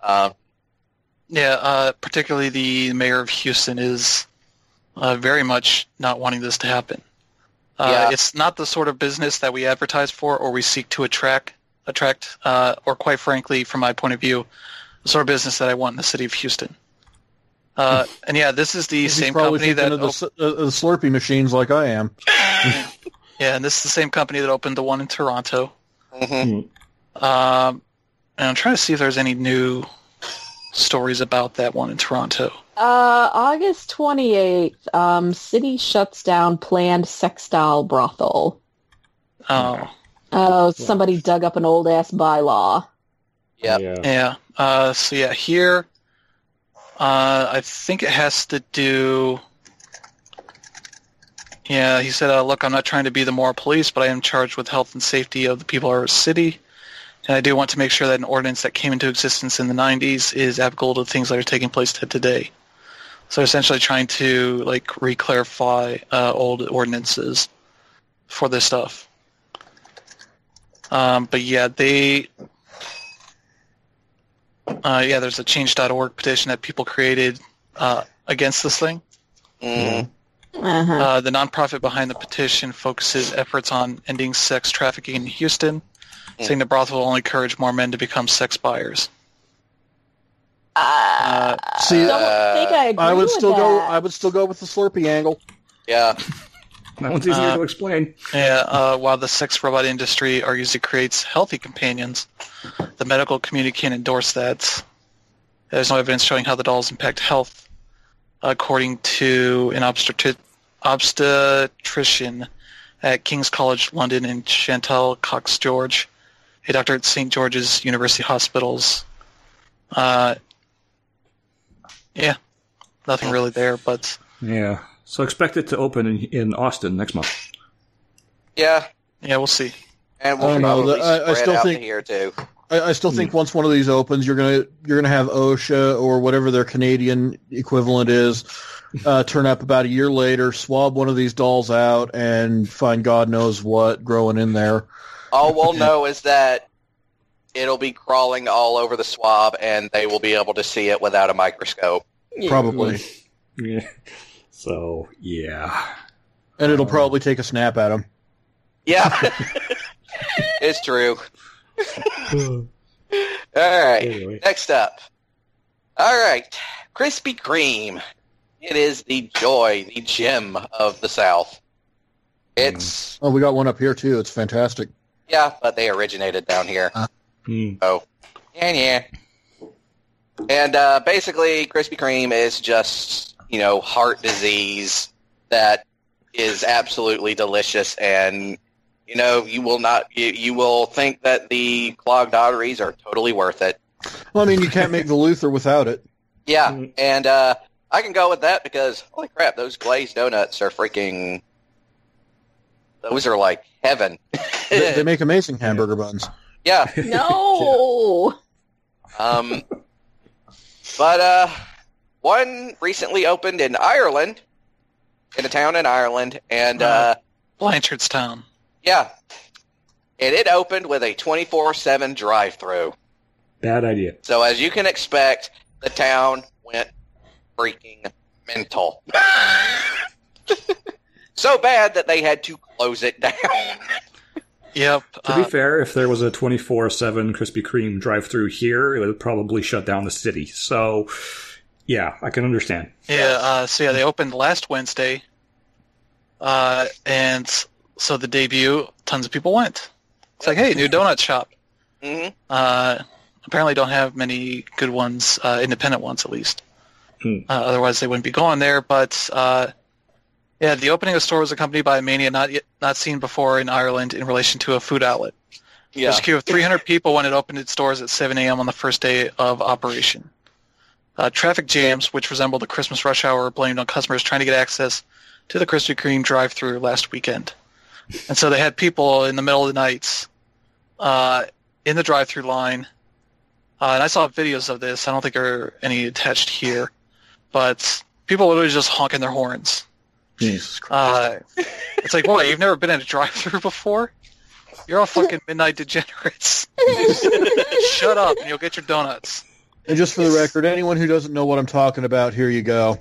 Yeah, particularly the mayor of Houston is very much not wanting this to happen. Yeah. It's not the sort of business that we advertise for or we seek to attract, or quite frankly, from my point of view, the sort of business that I want in the city of Houston. And yeah, this is the He's same probably company that thinking of the Slurpee machines like I am. and this is the same company that opened the one in Toronto. hmm And I'm trying to see if there's any new stories about that one in Toronto. August 28th, city shuts down planned sextile brothel. Oh, Oh, somebody dug up an old-ass bylaw. Yep. Yeah. yeah. So yeah, here, I think it has to do. Yeah, he said, "Look, I'm not trying to be the moral police, but I am charged with health and safety of the people of our city, and I do want to make sure that an ordinance that came into existence in the '90s is applicable to things that are taking place today." So essentially, trying to like re-clarify old ordinances for this stuff. But yeah, there's a change.org petition that people created against this thing. Mhm. Uh-huh. The nonprofit behind the petition focuses efforts on ending sex trafficking in Houston, saying the brothel will only encourage more men to become sex buyers. See, don't think I agree I would with still that. go. I would still go with the Slurpee angle. Yeah. That one's easier to explain. Yeah, while the sex robot industry argues it creates healthy companions, the medical community can't endorse that. There's no evidence showing how the dolls impact health, according to an obstetrician at King's College London and Chantal Cox-George, a doctor at St. George's University Hospitals. Yeah, nothing really there, but... Yeah. So expect it to open in Austin next month. Yeah. Yeah, we'll see. And I we'll don't know. probably I spread still out think- to here, too. I still think once one of these opens, you're gonna have OSHA or whatever their Canadian equivalent is turn up about a year later, swab one of these dolls out, and find God knows what growing in there. All we'll know is that it'll be crawling all over the swab, and they will be able to see it without a microscope. Probably. Yeah. So, yeah. And it'll probably take a snap at them. Yeah. It's true. All right. Anyway. Next up. All right. Krispy Kreme. It is the joy, the gem of the South. It's, Oh, we got one up here, too. It's fantastic. yeah, but they originated down here. So, yeah. And basically, Krispy Kreme is just, heart disease that is absolutely delicious, and you will think that the clogged arteries are totally worth it. Well, I mean, you can't make the Luther without it. Yeah, and I can go with that because, holy crap, those glazed donuts are freaking... Those are like heaven. They make amazing hamburger buns. Yeah. No. But one recently opened in Ireland, in a town in Ireland, and Blanchardstown. yeah, and it opened with a 24/7 drive-through. Bad idea. So as you can expect, the town went freaking mental. So bad that they had to close it down. Yep. To be fair, if there was a 24/7 Krispy Kreme drive-through here, it would probably shut down the city. So, yeah, I can understand. Yeah, they opened last Wednesday, and so the debut, tons of people went. It's like, hey, new donut shop. Hmm. Apparently don't have many good ones, independent ones at least. Otherwise they wouldn't be going there, but the opening of the store was accompanied by a mania not seen before in Ireland in relation to a food outlet. Yeah. There's a queue of 300 people when it opened its doors at 7 a.m. on the first day of operation. Traffic jams, which resembled a Christmas rush hour, were blamed on customers trying to get access to the Krispy Kreme drive-thru last weekend. And so they had people in the middle of the night in the drive-thru line. And I saw videos of this. I don't think there are any attached here. But people literally just honking their horns. Jesus Christ. It's like, what, you've never been in a drive-thru before? You're all fucking midnight degenerates. Shut up and you'll get your donuts. And just for the record, anyone who doesn't know what I'm talking about, here you go.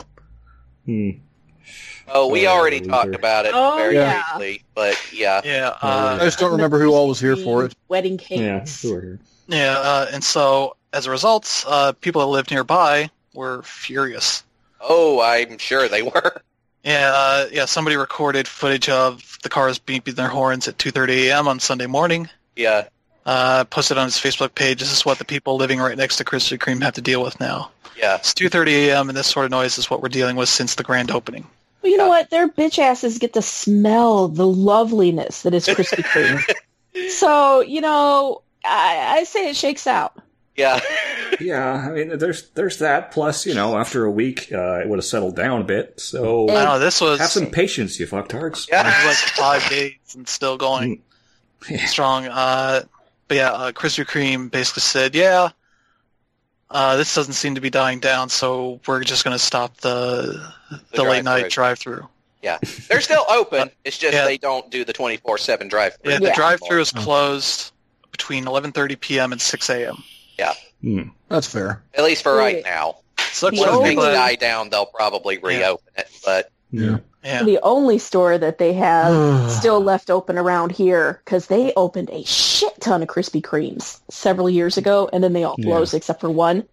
Oh, we already Luther. talked about it Oh, very yeah. briefly, but yeah. Yeah, I just don't remember who all was here for it. Wedding Yeah, cakes. who are here? and so as a result, people that lived nearby were furious. Oh, I'm sure they were. Somebody recorded footage of the cars beeping their horns at 2:30 a.m. on Sunday morning. Yeah. Posted on his Facebook page. This is what the people living right next to Krispy Kreme have to deal with now. Yeah. It's 2:30 a.m. and this sort of noise is what we're dealing with since the grand opening. Well, you know what? Their bitch asses get to smell the loveliness that is Krispy Kreme. So, I say it shakes out. Yeah. Yeah, I mean, there's that. Plus, after a week, it would have settled down a bit. So I don't know, this was have some patience, you fucktards. Yeah. it was like 5 days and still going strong. Krispy Kreme basically said, this doesn't seem to be dying down, so we're just going to stop the late night drive-through. Yeah. They're still open. It's just Yeah. they don't do the 24/7 drive-through. Yeah, the Yeah. drive-through is closed between 11:30 p.m. and 6 a.m. That's fair. At least for right now. So The Once only- things die down, they'll probably reopen it. But Yeah. Yeah. The only store that they have still left open around here, because they opened a shit ton of Krispy Kremes several years ago, and then they all closed except for one.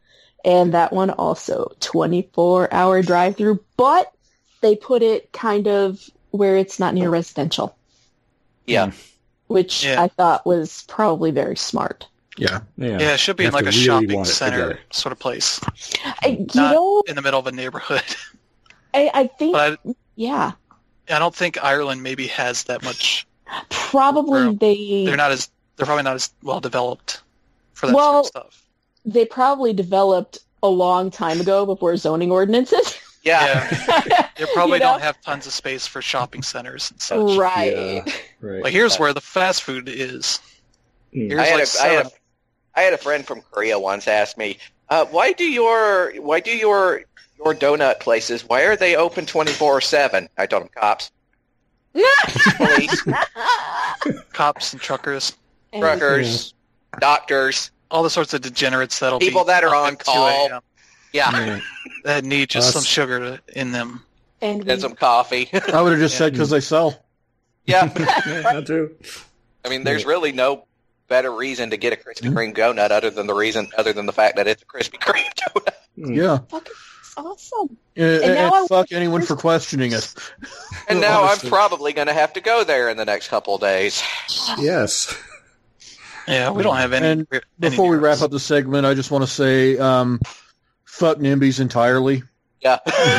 And that one also 24-hour drive-through, but they put it kind of where it's not near residential, Yeah. which Yeah. I thought was probably very smart. Yeah. Yeah, it should be You in have like a to really shopping want it to center get it. sort of place, You not know, in the middle of a neighborhood. I think, But yeah, I don't think Ireland maybe has that much. probably They're probably not as well developed for that Well, sort of stuff. they probably developed a long time ago before zoning ordinances. Yeah. Yeah, they probably You know? don't have tons of space for shopping centers and such. Right. Yeah, right. Like here's where the fast food is. Mm. Here's I had, like a, I, had a, I had a friend from Korea once ask me, why do your donut places, why are they open 24/7? I told him, cops, police, cops and truckers, truckers, doctors, all the sorts of degenerates that'll people be that are up on at 2 call. a.m. Yeah, Yeah. that need just Us. some sugar in them. And and some coffee. I would have just said because they sell. Yeah, Yeah, that too. I mean, there's really no better reason to get a Krispy Kreme donut other than the fact that it's a Krispy Kreme donut. Mm. Yeah. fucking awesome. And now I fuck anyone for questioning it. And now Honestly. I'm probably going to have to go there in the next couple of days. Yes. Yeah, we don't have any. And any Before we near wrap us. up the segment, I just want to say, fuck NIMBYs entirely. Yeah,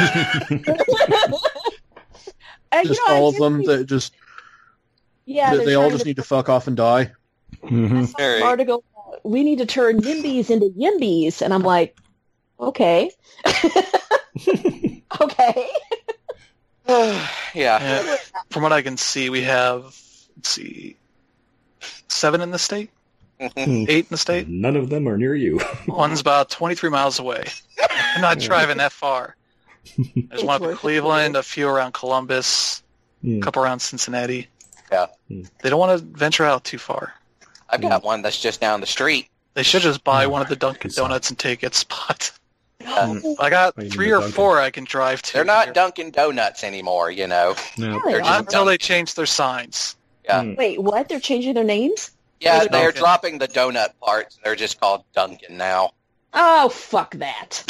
Just all of them. That just Yeah, they all just need to fuck off and die. Mhm. I saw an article, we need to turn NIMBYs into YIMBYs, and I'm like, okay. Okay. yeah. Yeah, from what I can see, we have 7 in the state, Mm. 8 in the state. None of them are near you. One's about 23 miles away. I'm not driving that far. There's one up in worth it. Cleveland, a few around Columbus, a Mm. couple around Cincinnati. Yeah. They don't want to venture out too far. I've got one that's just down the street. They should just buy one of the Dunkin' Donuts and take its spot. No. I got Wait, you 3 mean or Dunkin'? 4 I can drive to. They're not here. Dunkin' Donuts anymore, you know. No. They They're are. just Until they change their signs. Yeah. Mm. Wait, what? They're changing their names? Yeah, They're they're Dunkin'. dropping the donut parts. They're just called Dunkin' now. Oh, fuck that.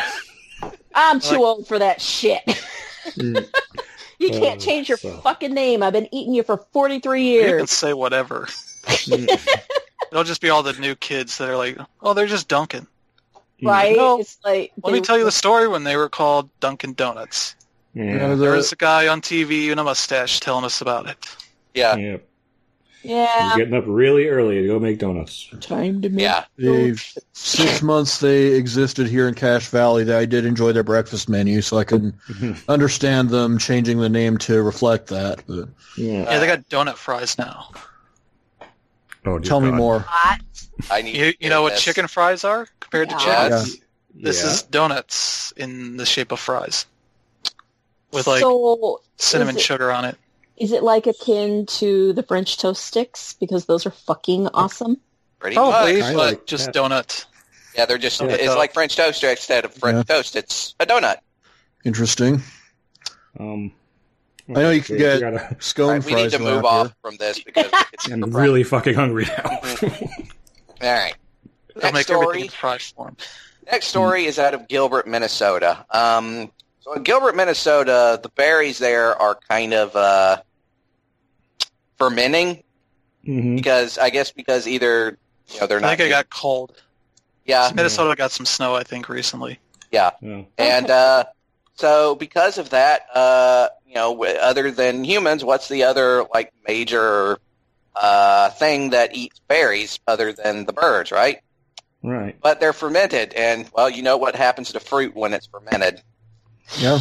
I'm too old for that shit. Mm. You can't change your so- fucking name. I've been eating you for 43 You can years. say whatever. Mm. It'll just be all the new kids that are like, oh, they're just Dunkin'. Right? No. It's like Let me tell you the story when they were called Dunkin' Donuts. Yeah. There was a guy on TV in a mustache telling us about it. Yeah, Yeah. Yeah, He's getting up really early to go make donuts. time to make yeah. They've 6 months they existed here in Cache Valley. That I did enjoy their breakfast menu, so I can understand them changing the name to reflect that. But Yeah. Yeah, they got donut fries now. Oh, dear tell me God. more. hot. I need. You know what this. chicken fries are compared to Yeah. chicken? Yeah. This Yeah. is donuts in the shape of fries with like So, cinnamon is it- sugar on it. Is it like akin to the French toast sticks? Because those are fucking awesome. Pretty Probably, much. I but like just that. donut. Yeah, they're just. Yeah. It's like French toast instead of French toast. It's a donut. Interesting. I know you can get gotta, Scone All right, we need fries to move around off here. from this because it's I'm really fucking hungry now. All right. They'll Next make everything in story. fry form. Next story is out of Gilbert, Minnesota. So in Gilbert, Minnesota, the berries there are kind of fermenting Mhm. because either they're I not. think it got cold. yeah, Minnesota got some snow, I think, recently. yeah, Yeah. and so because of that, other than humans, what's the other like major thing that eats berries other than the birds, right? Right. But they're fermented, and well, you know what happens to fruit when it's fermented. Yeah.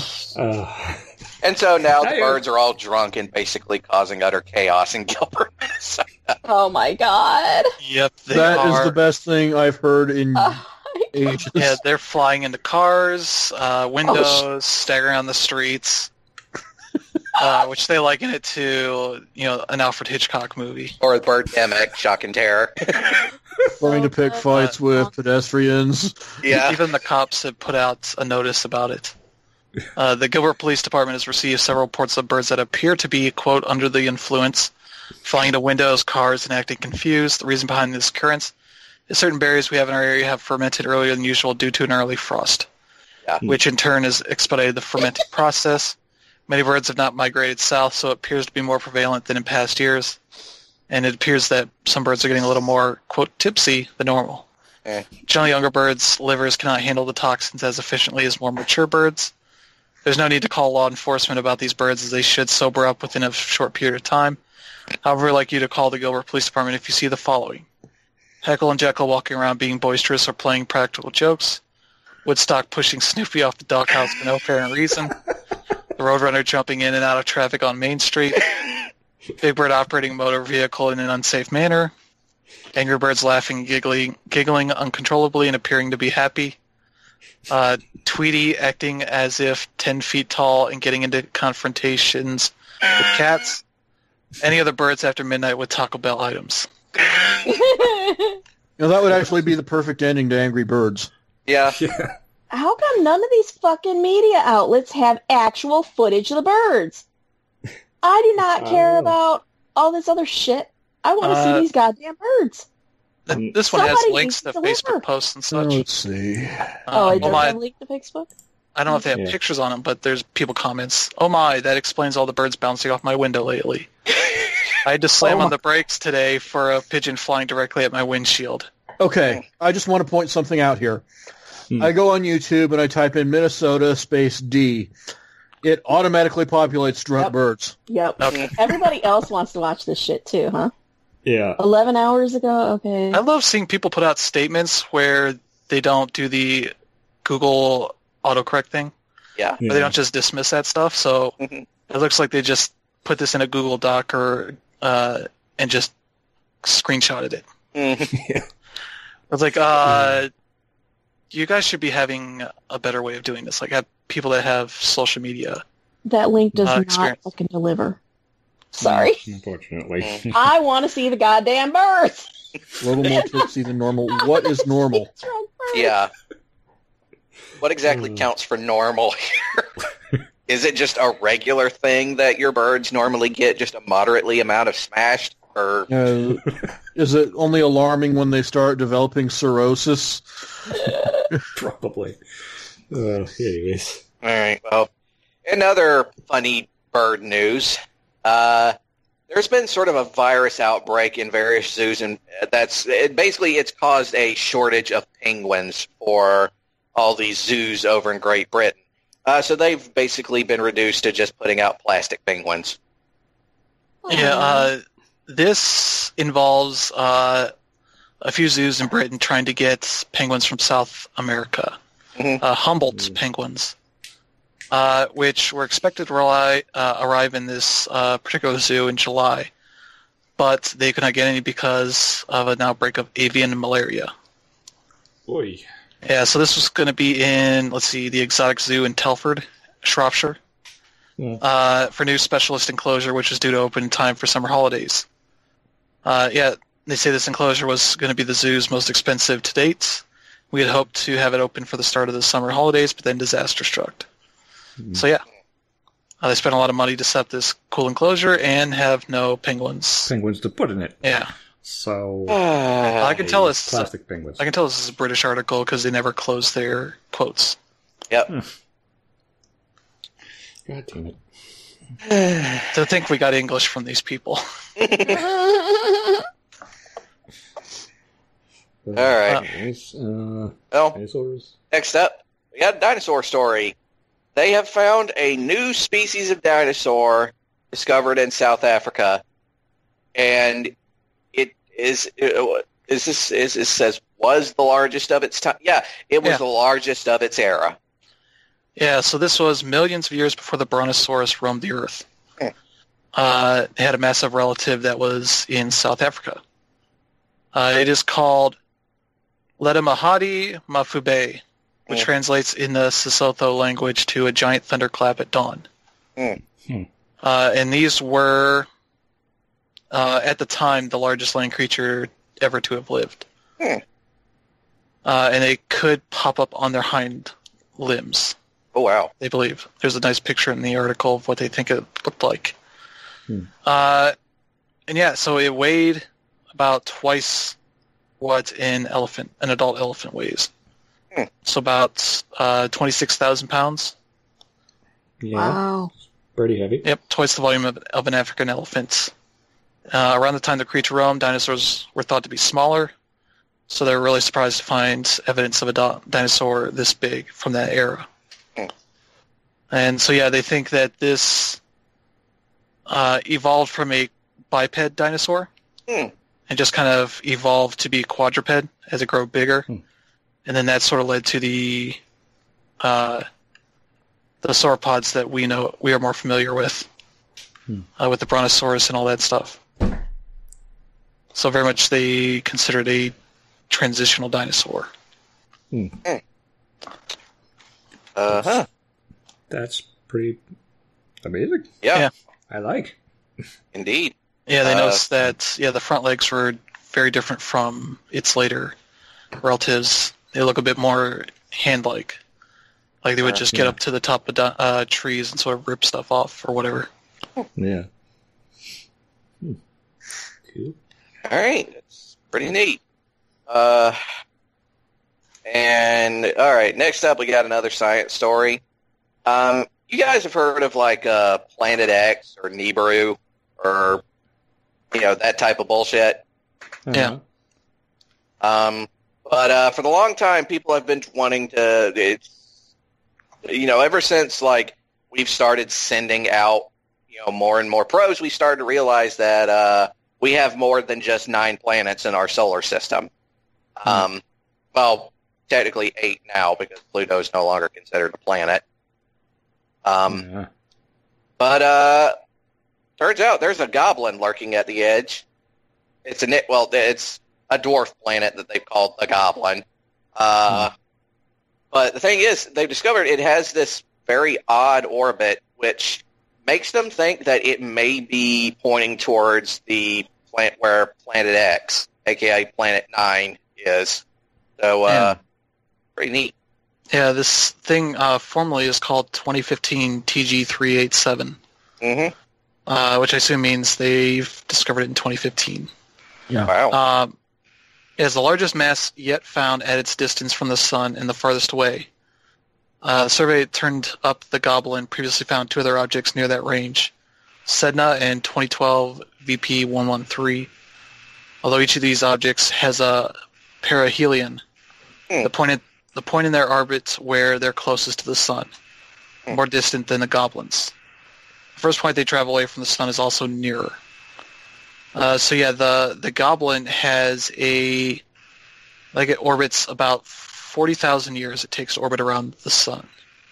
And so now the Hey. birds are all drunk and basically causing utter chaos in Gilbert, Minnesota. Oh my god. Yep, they That is are. the best thing I've heard in ages. Yeah, they're flying into cars, windows, staggering on the streets, which they liken it to, an Alfred Hitchcock movie. Or Birdemic, Shock and Terror. Trying to pick fights with pedestrians. Yeah. Even the cops have put out a notice about it. The Gilbert Police Department has received several reports of birds that appear to be, quote, under the influence, flying into windows, cars, and acting confused. The reason behind this occurrence certain berries we have in our area have fermented earlier than usual due to an early frost, which in turn has expedited the fermenting process. Many birds have not migrated south, so it appears to be more prevalent than in past years. And it appears that some birds are getting a little more, quote, tipsy than normal. Generally, younger birds' livers cannot handle the toxins as efficiently as more mature birds. There's no need to call law enforcement about these birds, as they should sober up within a short period of time. However, I'd like you to call the Gilbert Police Department if you see the following. Heckle and Jekyll walking around being boisterous or playing practical jokes. Woodstock pushing Snoopy off the doghouse for no apparent reason. The Roadrunner jumping in and out of traffic on Main Street. Big Bird operating a motor vehicle in an unsafe manner. Angry Birds laughing and giggling uncontrollably and appearing to be happy. Tweety acting as if 10 feet tall and getting into confrontations with cats. Any other birds after midnight with Taco Bell items. That would actually be the perfect ending to Angry Birds. Yeah. How come none of these fucking media outlets have actual footage of the birds? I do not care about all this other shit. I want to see these goddamn birds. This one has links to Facebook posts and such. Let's see. It does have a link to Facebook? I don't know if they have pictures on them, but there's people comments. Oh my, that explains all the birds bouncing off my window lately. I had to slam on the brakes today for a pigeon flying directly at my windshield. Okay, I just want to point something out here. I go on YouTube and I type in Minnesota space D. It automatically populates drunk birds. Yep. Okay. Everybody else wants to watch this shit too, huh? Yeah. 11 hours ago? Okay. I love seeing people put out statements where they don't do the Google autocorrect thing. Yeah. Where they don't just dismiss that stuff. So it looks like they just put this in a Google Doc or and just screenshotted it. It's like, you guys should be having a better way of doing this. Like, have people that have social media. That link does not experience. fucking deliver. Sorry. Unfortunately. I want to see the goddamn birds. A little more tipsy than normal. What is normal? Yeah. What exactly counts for normal here? Is it just a regular thing that your birds normally get just a moderately amount of smashed? Or is it only alarming when they start developing cirrhosis? Probably. Anyways. All right. Well, in other funny bird news, there's been sort of a virus outbreak in various zoos, and it's caused a shortage of penguins for all these zoos over in Great Britain. So they've basically been reduced to just putting out plastic penguins. Yeah, this involves a few zoos in Britain trying to get penguins from South America, Humboldt penguins, which were expected to arrive in this particular zoo in July, but they could not get any because of an outbreak of avian malaria. Boy. Yeah, so this was going to be in, the Exotic Zoo in Telford, Shropshire, for new specialist enclosure, which is due to open in time for summer holidays. They say this enclosure was going to be the zoo's most expensive to date. We had hoped to have it open for the start of the summer holidays, but then disaster struck. So they spent a lot of money to set up this cool enclosure and have no penguins. Penguins to put in it. Yeah. So I can tell this plastic penguins. I can tell this is a British article because they never close their quotes. Yep. God damn it. To think we got English from these people. All right. Dinosaurs. Next up, we got a dinosaur story. They have found a new species of dinosaur discovered in South Africa, and it says was the largest of its time. Yeah, it was the largest of its era. Yeah, so this was millions of years before the Brontosaurus roamed the Earth. It had a massive relative that was in South Africa. It is called Ledemahadi Mafube, which translates in the Sesotho language to a giant thunderclap at dawn. And these were, at the time, the largest land creature ever to have lived. And they could pop up on their hind limbs. Oh, wow. They believe. There's a nice picture in the article of what they think it looked like. So it weighed about twice what an adult elephant weighs. Hmm. So about 26,000 pounds. Yeah, Wow. pretty heavy. Yep, twice the volume of an African elephant. Around the time the creature roamed, dinosaurs were thought to be smaller, so they were really surprised to find evidence of a dinosaur this big from that era. Hmm. And so, yeah, they think that this evolved from a biped dinosaur Hmm. and just kind of evolved to be quadruped as it grew bigger. Hmm. And then that sort of led to the sauropods that we are more familiar with, with the Brontosaurus and all that stuff. So very much they considered a transitional dinosaur. Uh-huh. That's pretty amazing. Yeah, I like. indeed. Yeah, they noticed that the front legs were very different from its later relatives. They look a bit more hand-like. Like they would just get up to the top of trees and sort of rip stuff off or whatever. Yeah. Cool. All right, that's pretty neat. And all right, next up we got another science story. You guys have heard of like Planet X or Nibiru or that type of bullshit. Yeah. But for the long time, people have been wanting to. Ever since like we've started sending out more and more probes, we started to realize that we have more than just 9 planets in our solar system. Well, technically 8 now because Pluto is no longer considered a planet. But turns out there's a goblin lurking at the edge. It's a dwarf planet that they've called the Goblin. But the thing is, they've discovered it has this very odd orbit, which makes them think that it may be pointing towards the planet where Planet X, aka Planet 9, is. So, pretty neat. Yeah, this thing formally is called 2015 TG387, which I assume means they've discovered it in 2015. Yeah. Wow. It has the largest mass yet found at its distance from the sun and the farthest away. The survey turned up the Goblin, previously found 2 other objects near that range, Sedna and 2012 VP113. Although each of these objects has a perihelion, the point in their orbits where they're closest to the sun, more distant than the Goblins. The first point they travel away from the sun is also nearer. The Goblin has it orbits about 40,000 years it takes to orbit around the sun.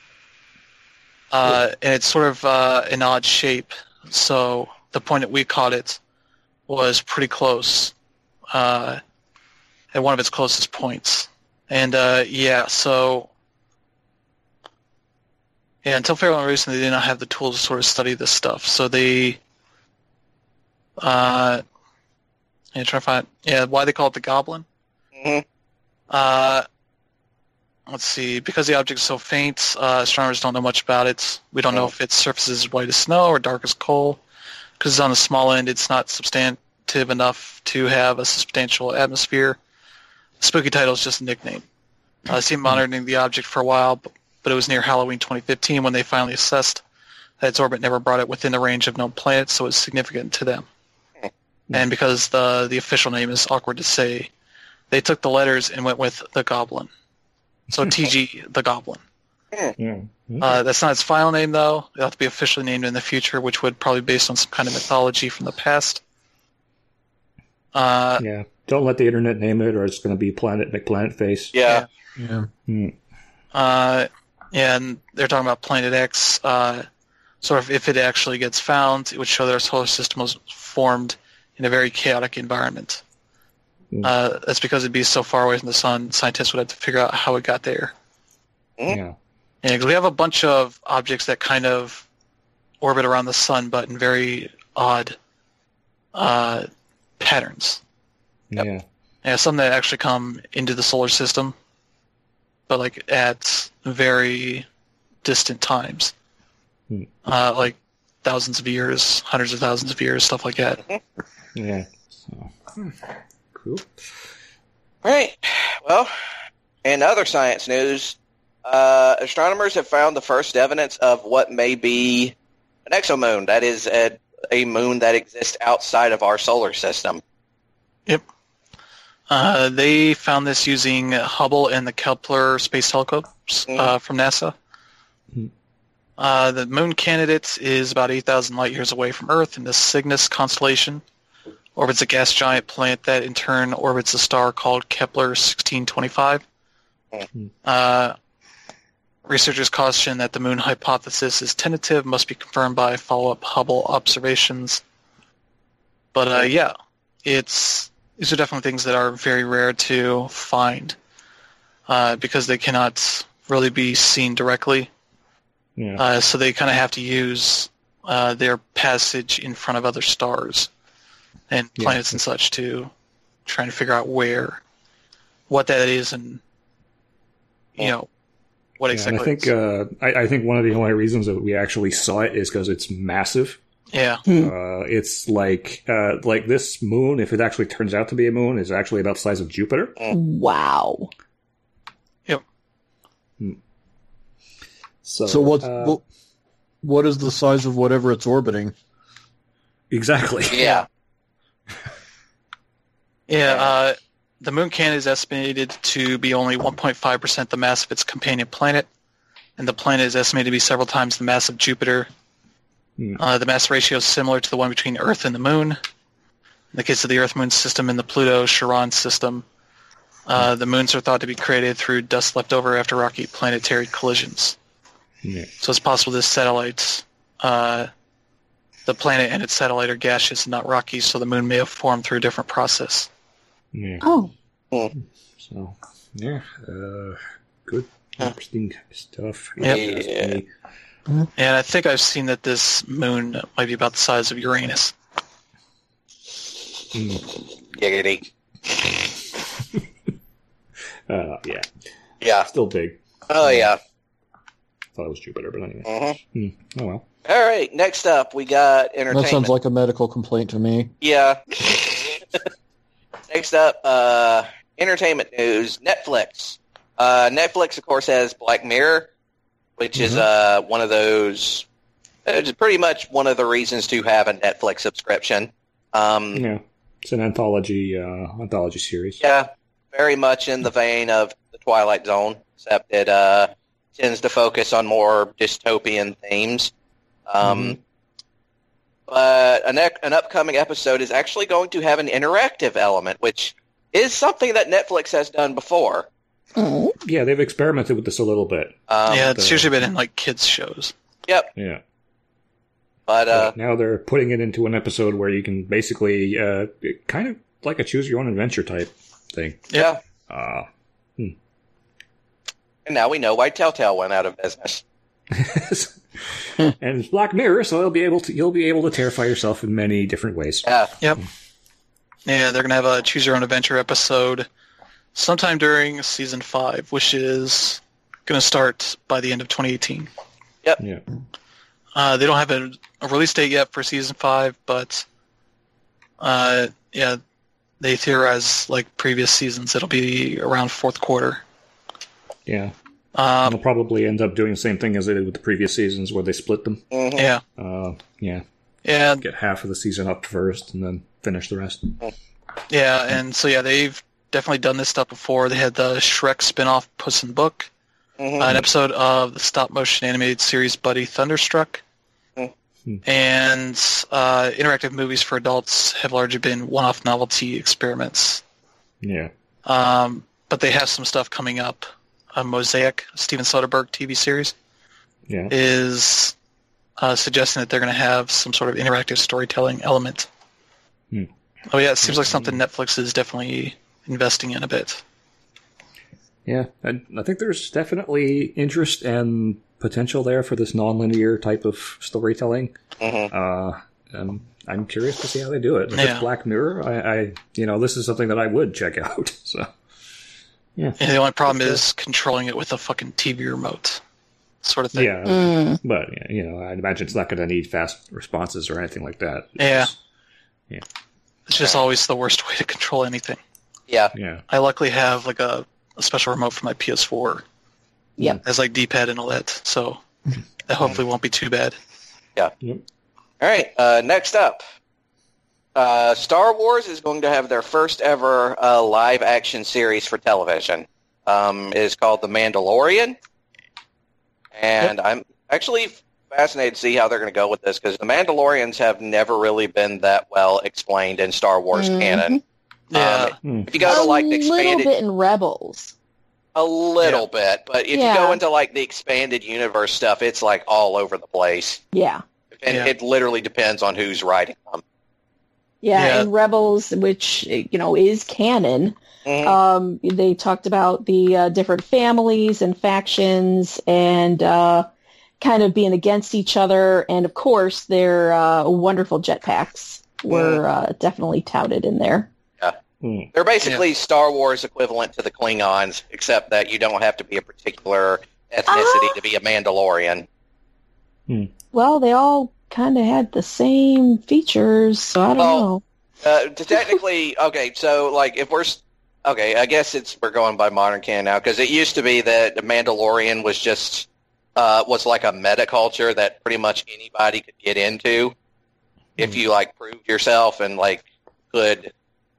And it's sort of an odd shape, so the point that we caught it was pretty close at one of its closest points. And until fairly recently, they did not have the tools to sort of study this stuff. So they, trying to find, why they call it the Goblin. Let's see, because the object is so faint, astronomers don't know much about it. We don't know if its surface is white as snow or dark as coal. Because it's on the small end, it's not substantive enough to have a substantial atmosphere. Spooky title is just a nickname. I seemed monitoring the object for a while, but it was near Halloween 2015 when they finally assessed that its orbit never brought it within the range of known planets, so it's significant to them. And because the official name is awkward to say, they took the letters and went with the Goblin. So TG, the Goblin. That's not its final name, though. It'll have to be officially named in the future, which would probably be based on some kind of mythology from the past. Don't let the internet name it, or it's going to be Planet McPlanetface. Yeah. And they're talking about Planet X. Sort of, if it actually gets found, it would show that our solar system was formed in a very chaotic environment. That's because it'd be so far away from the sun, scientists would have to figure out how it got there. Yeah. Yeah, because we have a bunch of objects that kind of orbit around the sun, but in very odd patterns. Yeah. Yeah, some that actually come into the solar system, but like at very distant times. Like thousands of years, hundreds of thousands of years, stuff like that. Yeah. So, cool. Right. Well, in other science news, astronomers have found the first evidence of what may be an exomoon. That is a moon that exists outside of our solar system. Yep. They found this using Hubble and the Kepler space telescopes from NASA. The moon candidate is about 8,000 light years away from Earth in the Cygnus constellation. Orbits a gas giant planet that in turn orbits a star called Kepler 1625. Researchers caution that the moon hypothesis is tentative, must be confirmed by follow-up Hubble observations. But these are definitely things that are very rare to find because they cannot really be seen directly. Yeah. So they kind of have to use their passage in front of other stars and planets and such to try and figure out what that is and what exactly. And I think one of the only reasons that we actually saw it is because it's massive. Yeah. It's like this moon, if it actually turns out to be a moon, is actually about the size of Jupiter. Wow. Yep. So what is the size of whatever it's orbiting? Exactly. Yeah. Yeah, the moon candidate is estimated to be only 1.5% the mass of its companion planet, and the planet is estimated to be several times the mass of Jupiter. The mass ratio is similar to the one between Earth and the Moon. In the case of the Earth-Moon system and the Pluto-Charon system, the moons are thought to be created through dust left over after rocky planetary collisions. Yeah. So it's possible this satellite, the planet and its satellite are gaseous and not rocky, so the moon may have formed through a different process. Yeah. Oh. So, yeah. Good. Interesting stuff. Yep. Interesting. And I think I've seen that this moon might be about the size of Uranus. Giggity. Yeah. Yeah. Still big. Oh, yeah. Thought it was Jupiter, but anyway. Oh, well. All right. Next up, we got entertainment. That sounds like a medical complaint to me. Yeah. Next up, entertainment news. Netflix. Netflix, of course, has Black Mirror, which is one of those. It's pretty much one of the reasons to have a Netflix subscription. Yeah, it's an anthology series. Yeah, very much in the vein of the Twilight Zone, except it tends to focus on more dystopian themes. But an upcoming episode is actually going to have an interactive element, which is something that Netflix has done before. Oh. Yeah, they've experimented with this a little bit. It's usually been in like kids shows. Yep. Yeah. But now they're putting it into an episode where you can basically kind of like a choose your own adventure type thing. Yeah. And And now we know why Telltale went out of business. And it's Black Mirror, so you'll be able to terrify yourself in many different ways. Yeah. Yep. Yeah, they're going to have a Choose Your Own Adventure episode sometime during Season 5, which is going to start by the end of 2018. Yep. Yeah. They don't have a release date yet for Season 5, but yeah, they theorize, like previous seasons, it'll be around fourth quarter. Yeah. They'll probably end up doing the same thing as they did with the previous seasons, where they split them. Mm-hmm. Yeah. Yeah. Yeah. Get half of the season up first, and then finish the rest. Yeah, and so yeah, they've definitely done this stuff before. They had the Shrek spin-off Puss in Book, an episode of the stop-motion animated series Buddy Thunderstruck, and interactive movies for adults have largely been one-off novelty experiments. Yeah. But they have some stuff coming up. Mosaic, Steven Soderbergh TV series, Yeah. is suggesting that they're going to have some sort of interactive storytelling element. Oh yeah, it seems like something Netflix is definitely investing in a bit. Yeah, I think there's definitely interest and potential there for this non-linear type of storytelling. I'm curious to see how they do it. If Yeah. it's Black Mirror, I this is something that I would check out. So, yeah. And the only problem is controlling it with a fucking TV remote, sort of thing. Yeah, but I'd imagine it's not going to need fast responses or anything like that. Yeah. Yeah. It's just always the worst way to control anything. Yeah. Yeah. I luckily have like a special remote for my PS4. Yep. Has like D-pad and all that, so that hopefully won't be too bad. Yep. All right. Next up, Star Wars is going to have their first ever live action series for television. It is called The Mandalorian, and I'm actually fascinated to see how they're going to go with this because the Mandalorians have never really been that well explained in Star Wars canon. Yeah. If you go to like the a little expanded, bit in Rebels. a little bit, but if you Yeah. go into like the expanded universe stuff, it's like all over the place, Yeah. and Yeah. it literally depends on who's writing them. Yeah, Yeah. in Rebels, which, is canon, Mhm. they talked about the different families and factions and kind of being against each other. And of course, their wonderful jetpacks were definitely touted in there. They're basically Star Wars equivalent to the Klingons, except that you don't have to be a particular ethnicity to be a Mandalorian. Well, they all kind of had the same features, so I don't know. Technically, okay, so like if I guess we're going by modern canon now because it used to be that the Mandalorian was just was like a meta culture that pretty much anybody could get into if you like proved yourself and like could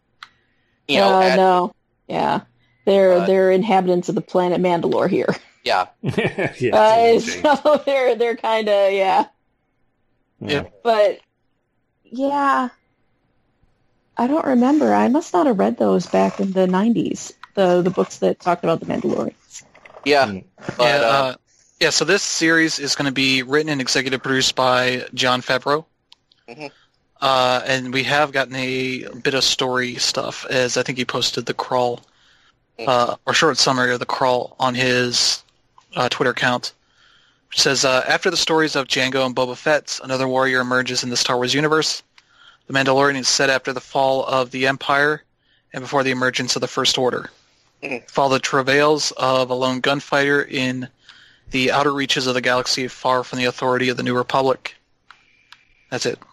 No. Yeah. They're inhabitants of the planet Mandalore here. yeah. Yeah. So they're kind of, yeah. But, yeah, I don't remember. I must not have read those back in the 90s, the books that talked about the Mandalorians. Yeah. But, So this series is going to be written and executive produced by Jon Favreau. Mhm. And we have gotten a bit of story stuff, as I think he posted the crawl, or short summary of the crawl on his Twitter account. Which says, after the stories of Jango and Boba Fett, another warrior emerges in the Star Wars universe. The Mandalorian is set after the fall of the Empire and before the emergence of the First Order. Follow the travails of a lone gunfighter in the outer reaches of the galaxy far from the authority of the New Republic. That's it.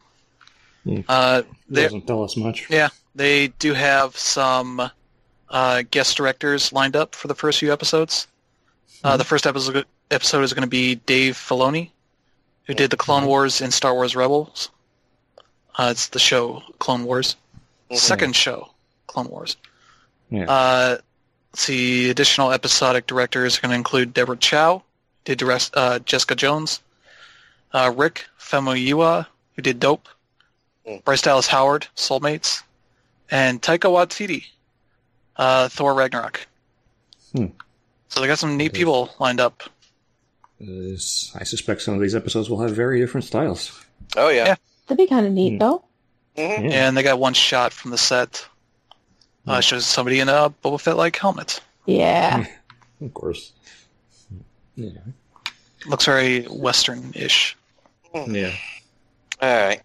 Doesn't tell us much. Yeah, they do have some guest directors lined up for the first few episodes. The first episode is going to be Dave Filoni, who did the Clone Wars and Star Wars Rebels. It's the show Clone Wars. Second show, Clone Wars. Yeah. Let's see, additional episodic directors are going to include Deborah Chow, who did Jessica Jones, Rick Famuyiwa, who did Dope, Bryce Dallas Howard, Soulmates, and Taika Waititi, Thor Ragnarok. So they got some neat people lined up. I suspect some of these episodes will have very different styles. oh yeah. That'd be kind of neat, though. Mhm. Yeah. And they got one shot from the set. Shows somebody in a Boba Fett-like helmet. Yeah. Of course. Yeah. Looks very Western-ish. Yeah. All right.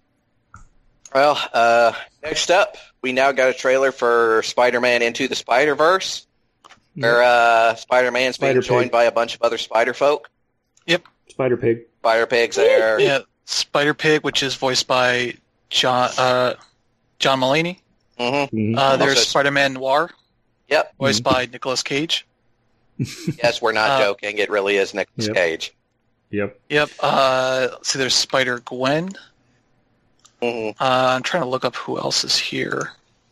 Well, next up, we now got a trailer for Spider-Man Into the Spider-Verse, where Spider-Man's being Spider-Pig. joined by a bunch of other Spider folk. Spider Pig. Spider-Pig's there. Yeah, Spider-Pig, which is voiced by John Mulaney. Mm-hmm. There's Also- Spider-Man Noir, Yep. voiced by Nicolas Cage. Yes, we're not joking. It really is Nicolas Yep. Cage. Yep. Yep. Let's see, there's Spider-Gwen. Mm-hmm. I'm trying to look up who else is here.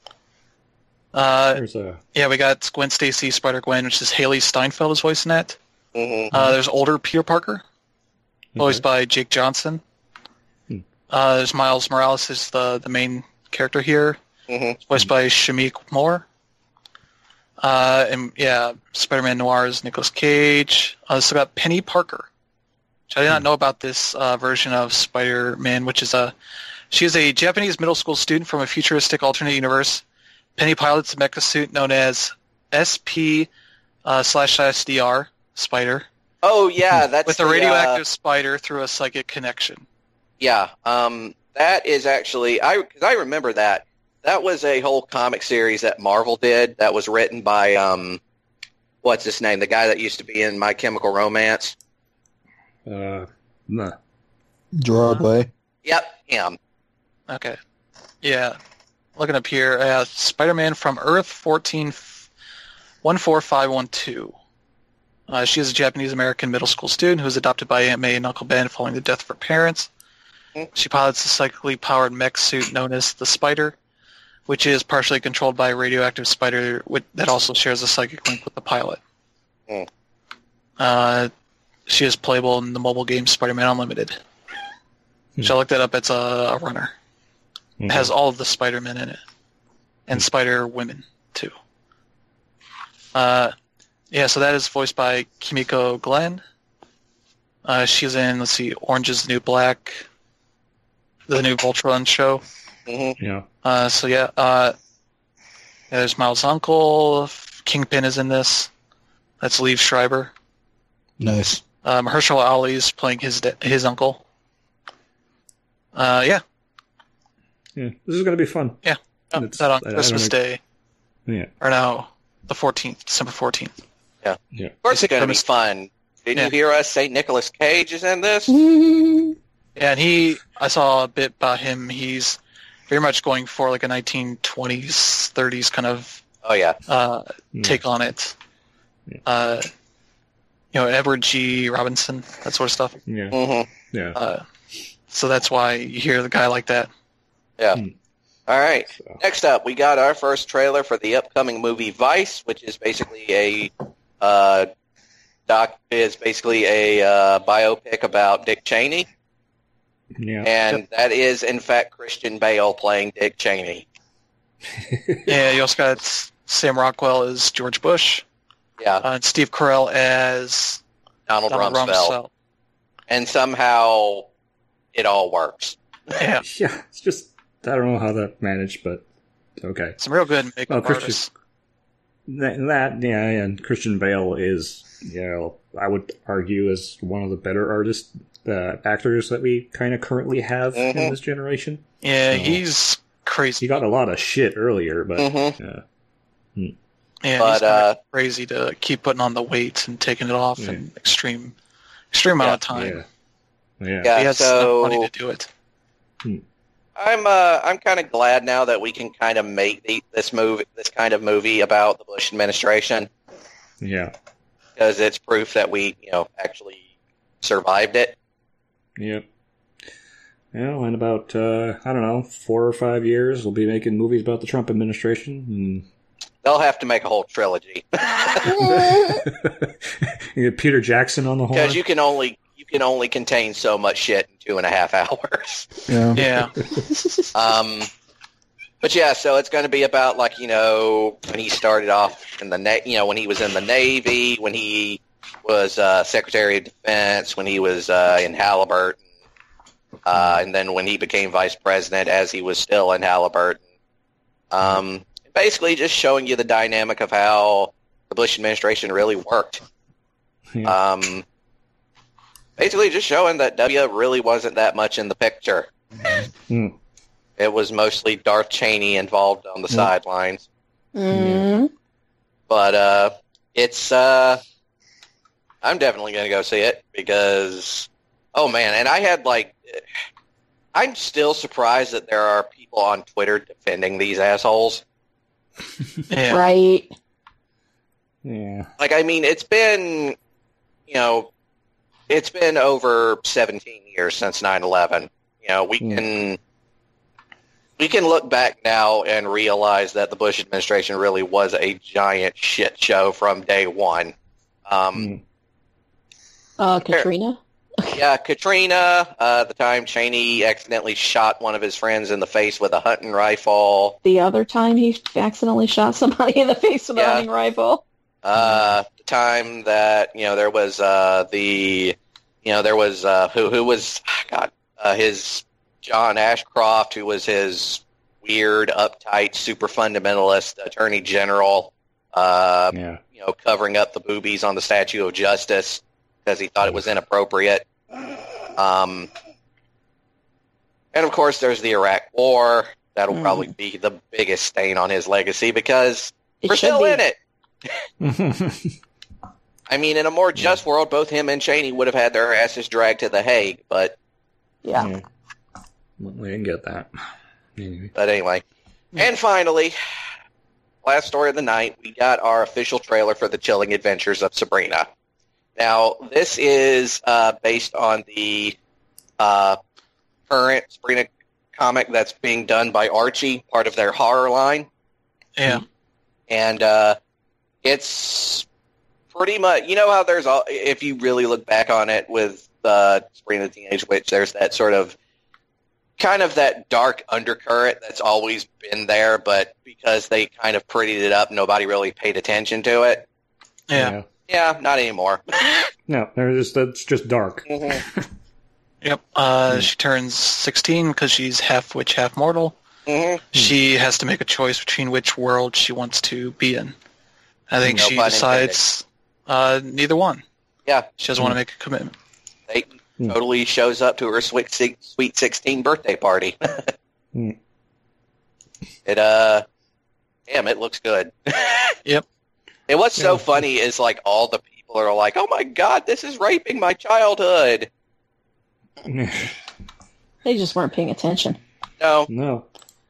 There's a Yeah, we got Gwen Stacy, Spider-Gwen, which is Haley Steinfeld is voicing that. Mm-hmm. There's older Peter Parker, voiced by Jake Johnson. There's Miles Morales is the main character here, Mm-hmm. voiced by Shamik Moore. And yeah, Spider-Man Noir is Nicolas Cage. So got Penny Parker, which I did not know about this version of Spider-Man, which is she is a Japanese middle school student from a futuristic alternate universe. Penny pilots a mecha suit known as SP/SDR Spider Oh yeah, that's with a radioactive spider through a psychic connection. Yeah, that is actually because I remember that. That was a whole comic series that Marvel did. That was written by what's his name? The guy that used to be in My Chemical Romance. nah. Gerard Way. Yep, him. Okay. Yeah. looking up here, Spider-Man from Earth 14512. She is a Japanese-American middle school student who was adopted by Aunt May and Uncle Ben following the death of her parents. She pilots a psychically powered mech suit known as the Spider, which is partially controlled by a radioactive spider that also shares a psychic link with the pilot. She is playable in the mobile game Spider-Man Unlimited. So I looked that up. It's a runner. It has all of the Spider-Men in it. And Spider-Women, too. So that is voiced by Kimiko Glenn. She's in, Orange is the New Black, the new Voltron show. Yeah. There's Miles' uncle. Kingpin is in this. That's Liev Schreiber. Nice. Mahershala Ali's playing his uncle. Yeah, this is going to be fun. Yeah. It's that on Christmas Day. Yeah. Or no, the 14th, December 14th. Yeah. Of course it's going to be fun. Didn't you hear us say Nicolas Cage is in this? Yeah, and I saw a bit about him. He's very much going for like a 1920s, 30s kind of take on it. Yeah. Edward G. Robinson, that sort of stuff. Yeah. Mm-hmm. Yeah. So that's why you hear the guy like that. Yeah. All right. So. Next up, we got our first trailer for the upcoming movie Vice, which is basically a biopic about Dick Cheney. Yeah. And that is, in fact, Christian Bale playing Dick Cheney. Yeah, you also got Sam Rockwell as George Bush. Yeah. And Steve Carell as Donald Rumsfeld. And somehow it all works. Yeah. Yeah, it's just, I don't know how that managed, but okay. Some real good makeup artists. And Christian Bale is, I would argue, is one of the better actors that we kind of currently have in this generation. Yeah, he's crazy. He got a lot of shit earlier, but... Yeah, but, he's crazy to keep putting on the weight and taking it off in extreme amount of time. Yeah. He has enough money to do it. I'm kind of glad now that we can kind of make this kind of movie about the Bush administration. Yeah, because it's proof that we actually survived it. Yep. Well, in about 4 or 5 years, we'll be making movies about the Trump administration. They'll have to make a whole trilogy. You get Peter Jackson on the horn. Because you can only contain so much shit in 2.5 hours. Yeah. But yeah, so it's going to be about when he started off in the when he was in the Navy, when he was Secretary of Defense, when he was in Halliburton, and then when he became Vice President, as he was still in Halliburton. Basically, just showing you the dynamic of how the Bush administration really worked. Yeah. Basically, just showing that W really wasn't that much in the picture. It was mostly Darth Cheney involved on the sidelines. But it's I'm definitely going to go see it because, oh man, and I had I'm still surprised that there are people on Twitter defending these assholes. Yeah. Right. Yeah. It's been, it's been over 17 years since 9/11. We can look back now and realize that the Bush administration really was a giant shit show from day one. Katrina? Yeah, Katrina, the time Cheney accidentally shot one of his friends in the face with a hunting rifle. The other time he accidentally shot somebody in the face with a hunting rifle. The time that, there was his John Ashcroft, who was his weird, uptight, super fundamentalist attorney general, covering up the boobies on the Statue of Justice because he thought it was inappropriate. And of course, there's the Iraq War. That'll probably be the biggest stain on his legacy because we're still in it. In a more just world, both him and Cheney would have had their asses dragged to The Hague, but... Yeah. We didn't get that. But anyway. And finally, last story of the night, we got our official trailer for The Chilling Adventures of Sabrina. Now, this is based on the current Sabrina comic that's being done by Archie, part of their horror line. Yeah. And it's pretty much, you know how there's, if you really look back on it with Sabrina the Teenage Witch, there's that sort of, kind of that dark undercurrent that's always been there, but because they kind of prettied it up, nobody really paid attention to it. Yeah. Yeah, not anymore. No, that's just dark. Mm-hmm. Yep. She turns 16 because she's half witch, half mortal. Mm-hmm. She has to make a choice between which world she wants to be in. I think No she pun decides neither one. Yeah. She doesn't want to make a commitment. They totally shows up to her sweet 16 birthday party. Mm. It damn, it looks good. Yep. And what's so funny is like all the people are like, "Oh my god, this is raping my childhood." They just weren't paying attention. No. No.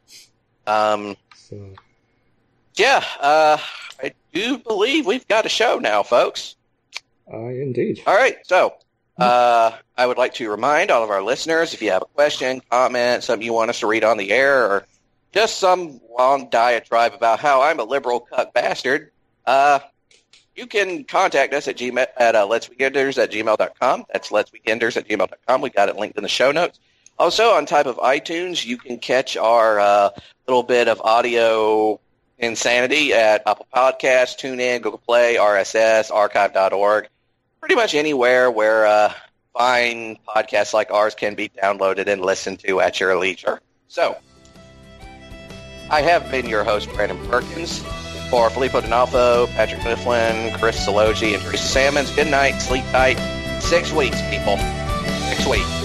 So. Yeah, I do believe we've got a show now, folks. Indeed. All right, so I would like to remind all of our listeners, if you have a question, comment, something you want us to read on the air, or just some long diatribe about how I'm a liberal cuck bastard, you can contact us at letsweekenders@gmail.com. That's letsweekenders@gmail.com. We got it linked in the show notes. Also, on type of iTunes, you can catch our little bit of audio insanity at Apple Podcasts, TuneIn, Google Play, RSS, archive.org. Pretty much anywhere where fine podcasts like ours can be downloaded and listened to at your leisure. So, I have been your host, Brandon Perkins. For Filippo D'Onofrio, Patrick Mifflin, Chris Salogi, and Teresa Sammons, good night, sleep tight. 6 weeks, people. 6 weeks.